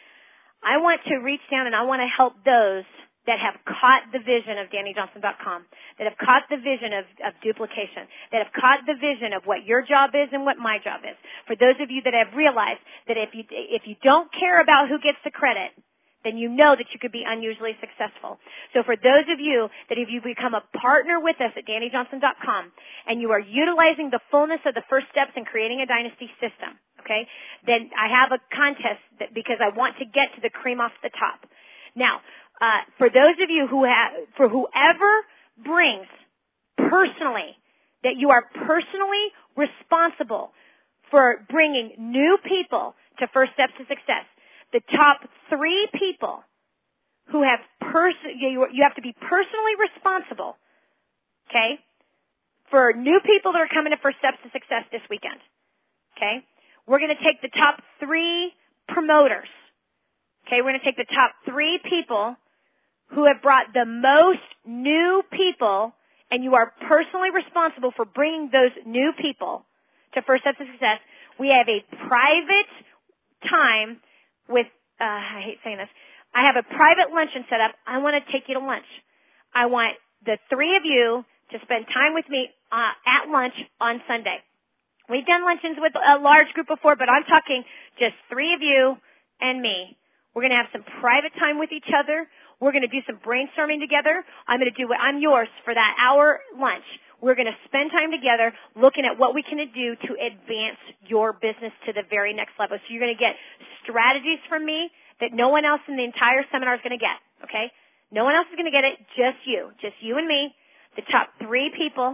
I want to reach down and I want to help those that have caught the vision of DannyJohnson.com, that have caught the vision of duplication, that have caught the vision of what your job is and what my job is. For those of you that have realized that if you don't care about who gets the credit, then you know that you could be unusually successful. So for those of you that if you become a partner with us at DannyJohnson.com and you are utilizing the fullness of the first steps in Creating a Dynasty system, okay, then I have a contest because I want to get to the cream off the top. Now, for those of you for whoever brings personally, that you are personally responsible for bringing new people to First Steps to Success, the top 3 people who have you have to be personally responsible, okay, for new people that are coming to First Steps to Success this weekend, okay? We're going to take the top 3 promoters Okay, we're going to take the top 3 people who have brought the most new people, and you are personally responsible for bringing those new people to First Steps to Success. We have a private time with, I hate saying this, I have a private luncheon set up. I want to take you to lunch. I want the 3 of you to spend time with me at lunch on Sunday. We've done luncheons with a large group before, but I'm talking just 3 of you and me. We're going to have some private time with each other. We're going to do some brainstorming together. I'm yours for that hour lunch. We're going to spend time together looking at what we can do to advance your business to the very next level. So you're going to get strategies from me that no one else in the entire seminar is going to get, okay? No one else is going to get it, just you and me, the top 3 people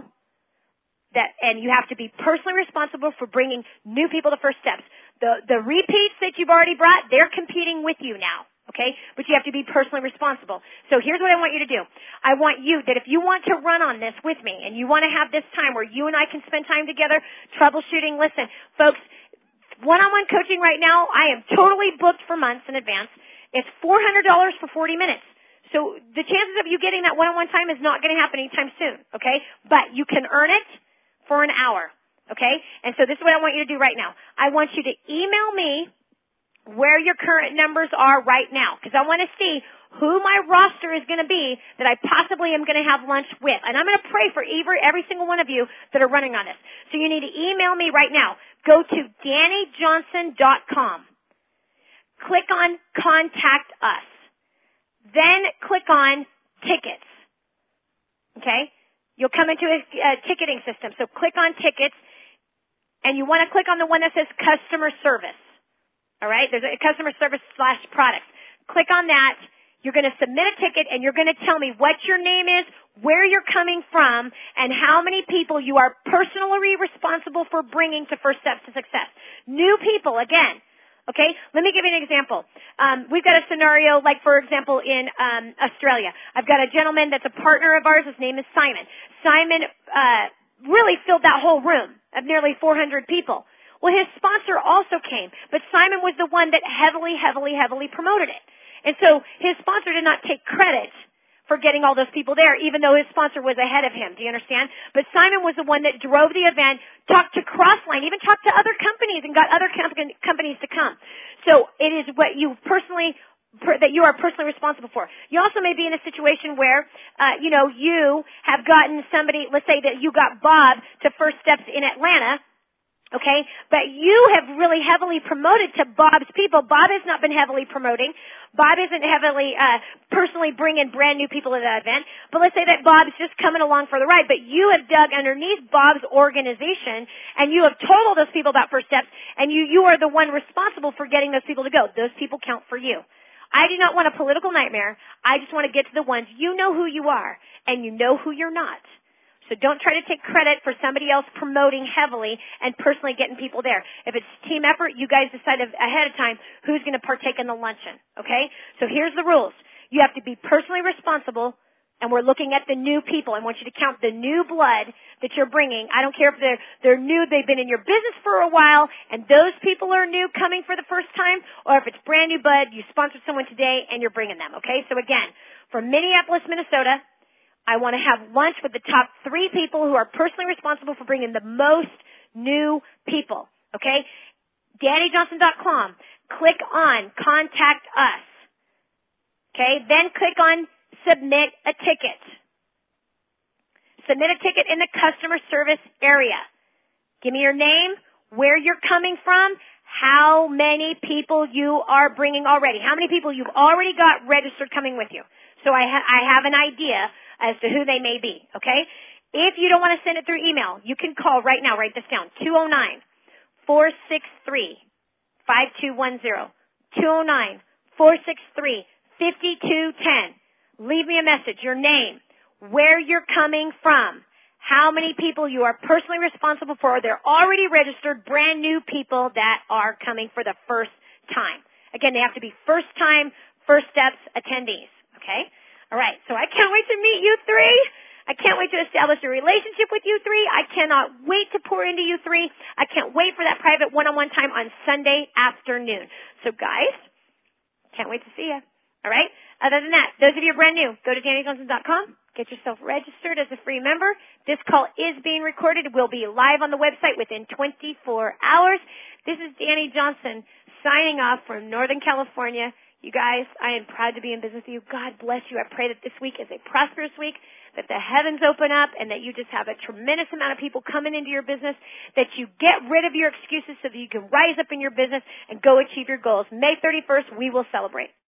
and you have to be personally responsible for bringing new people to First Steps. The repeats that you've already brought, they're competing with you now, okay? But you have to be personally responsible. So here's what I want you to do. I want you that if you want to run on this with me and you want to have this time where you and I can spend time together troubleshooting, listen, folks, one-on-one coaching right now, I am totally booked for months in advance. It's $400 for 40 minutes. So the chances of you getting that one-on-one time is not going to happen anytime soon, okay? But you can earn it for an hour, okay? And so this is what I want you to do right now. I want you to email me where your current numbers are right now, because I want to see who my roster is going to be that I possibly am going to have lunch with. And I'm going to pray for every single one of you that are running on this. So you need to email me right now. Go to DannyJohnson.com. Click on Contact Us. Then click on Tickets. Okay? You'll come into a ticketing system. So click on Tickets, and you want to click on the one that says Customer Service. All right? There's a Customer Service / Products. Click on that. You're going to submit a ticket, and you're going to tell me what your name is, where you're coming from, and how many people you are personally responsible for bringing to First Steps to Success. New people, again. Okay? Let me give you an example. We've got a scenario, like, for example, in Australia. I've got a gentleman that's a partner of ours. His name is Simon. Simon really filled that whole room of nearly 400 people. Well, his sponsor also came, but Simon was the one that heavily promoted it. And so his sponsor did not take credit for getting all those people there, even though his sponsor was ahead of him. Do you understand? But Simon was the one that drove the event, talked to Crossline, even talked to other companies and got other companies to come. So it is what you that you are personally responsible for. You also may be in a situation where, you have gotten somebody, let's say that you got Bob to First Steps in Atlanta, okay? But you have really heavily promoted to Bob's people. Bob has not been heavily promoting. Bob isn't heavily personally bringing brand new people to that event. But let's say that Bob's just coming along for the ride. But you have dug underneath Bob's organization, and you have told all those people about First Steps, and you are the one responsible for getting those people to go. Those people count for you. I do not want a political nightmare. I just want to get to the ones you know who you are, and you know who you're not. So don't try to take credit for somebody else promoting heavily and personally getting people there. If it's team effort, you guys decide ahead of time who's going to partake in the luncheon, okay? So here's the rules. You have to be personally responsible, and we're looking at the new people. I want you to count the new blood that you're bringing. I don't care if they're new, they've been in your business for a while, and those people are new coming for the first time, or if it's brand new blood, you sponsored someone today and you're bringing them, okay? So again, from Minneapolis, Minnesota, I want to have lunch with the top 3 people who are personally responsible for bringing the most new people, okay? DannyJohnson.com. Click on Contact Us, okay? Then click on Submit a Ticket. Submit a ticket in the customer service area. Give me your name, where you're coming from, how many people you are bringing already, how many people you've already got registered coming with you. So I have an idea as to who they may be, okay? If you don't want to send it through email, you can call right now. Write this down, 209-463-5210, 209-463-5210. Leave me a message, your name, where you're coming from, how many people you are personally responsible for. They're already registered, brand new people that are coming for the first time. Again, they have to be first time, First Steps attendees, okay? All right, so I can't wait to meet you 3. I can't wait to establish a relationship with you 3. I cannot wait to pour into you 3. I can't wait for that private one-on-one time on Sunday afternoon. So guys, Can't wait to see you. All right? Other than that, those of you who are brand new, go to DannyJohnson.com. Get yourself registered as a free member. This call is being recorded. We'll be live on the website within 24 hours. This is Danny Johnson signing off from Northern California. You guys, I am proud to be in business with you. God bless you. I pray that this week is a prosperous week, that the heavens open up, and that you just have a tremendous amount of people coming into your business, that you get rid of your excuses so that you can rise up in your business and go achieve your goals. May 31st, we will celebrate.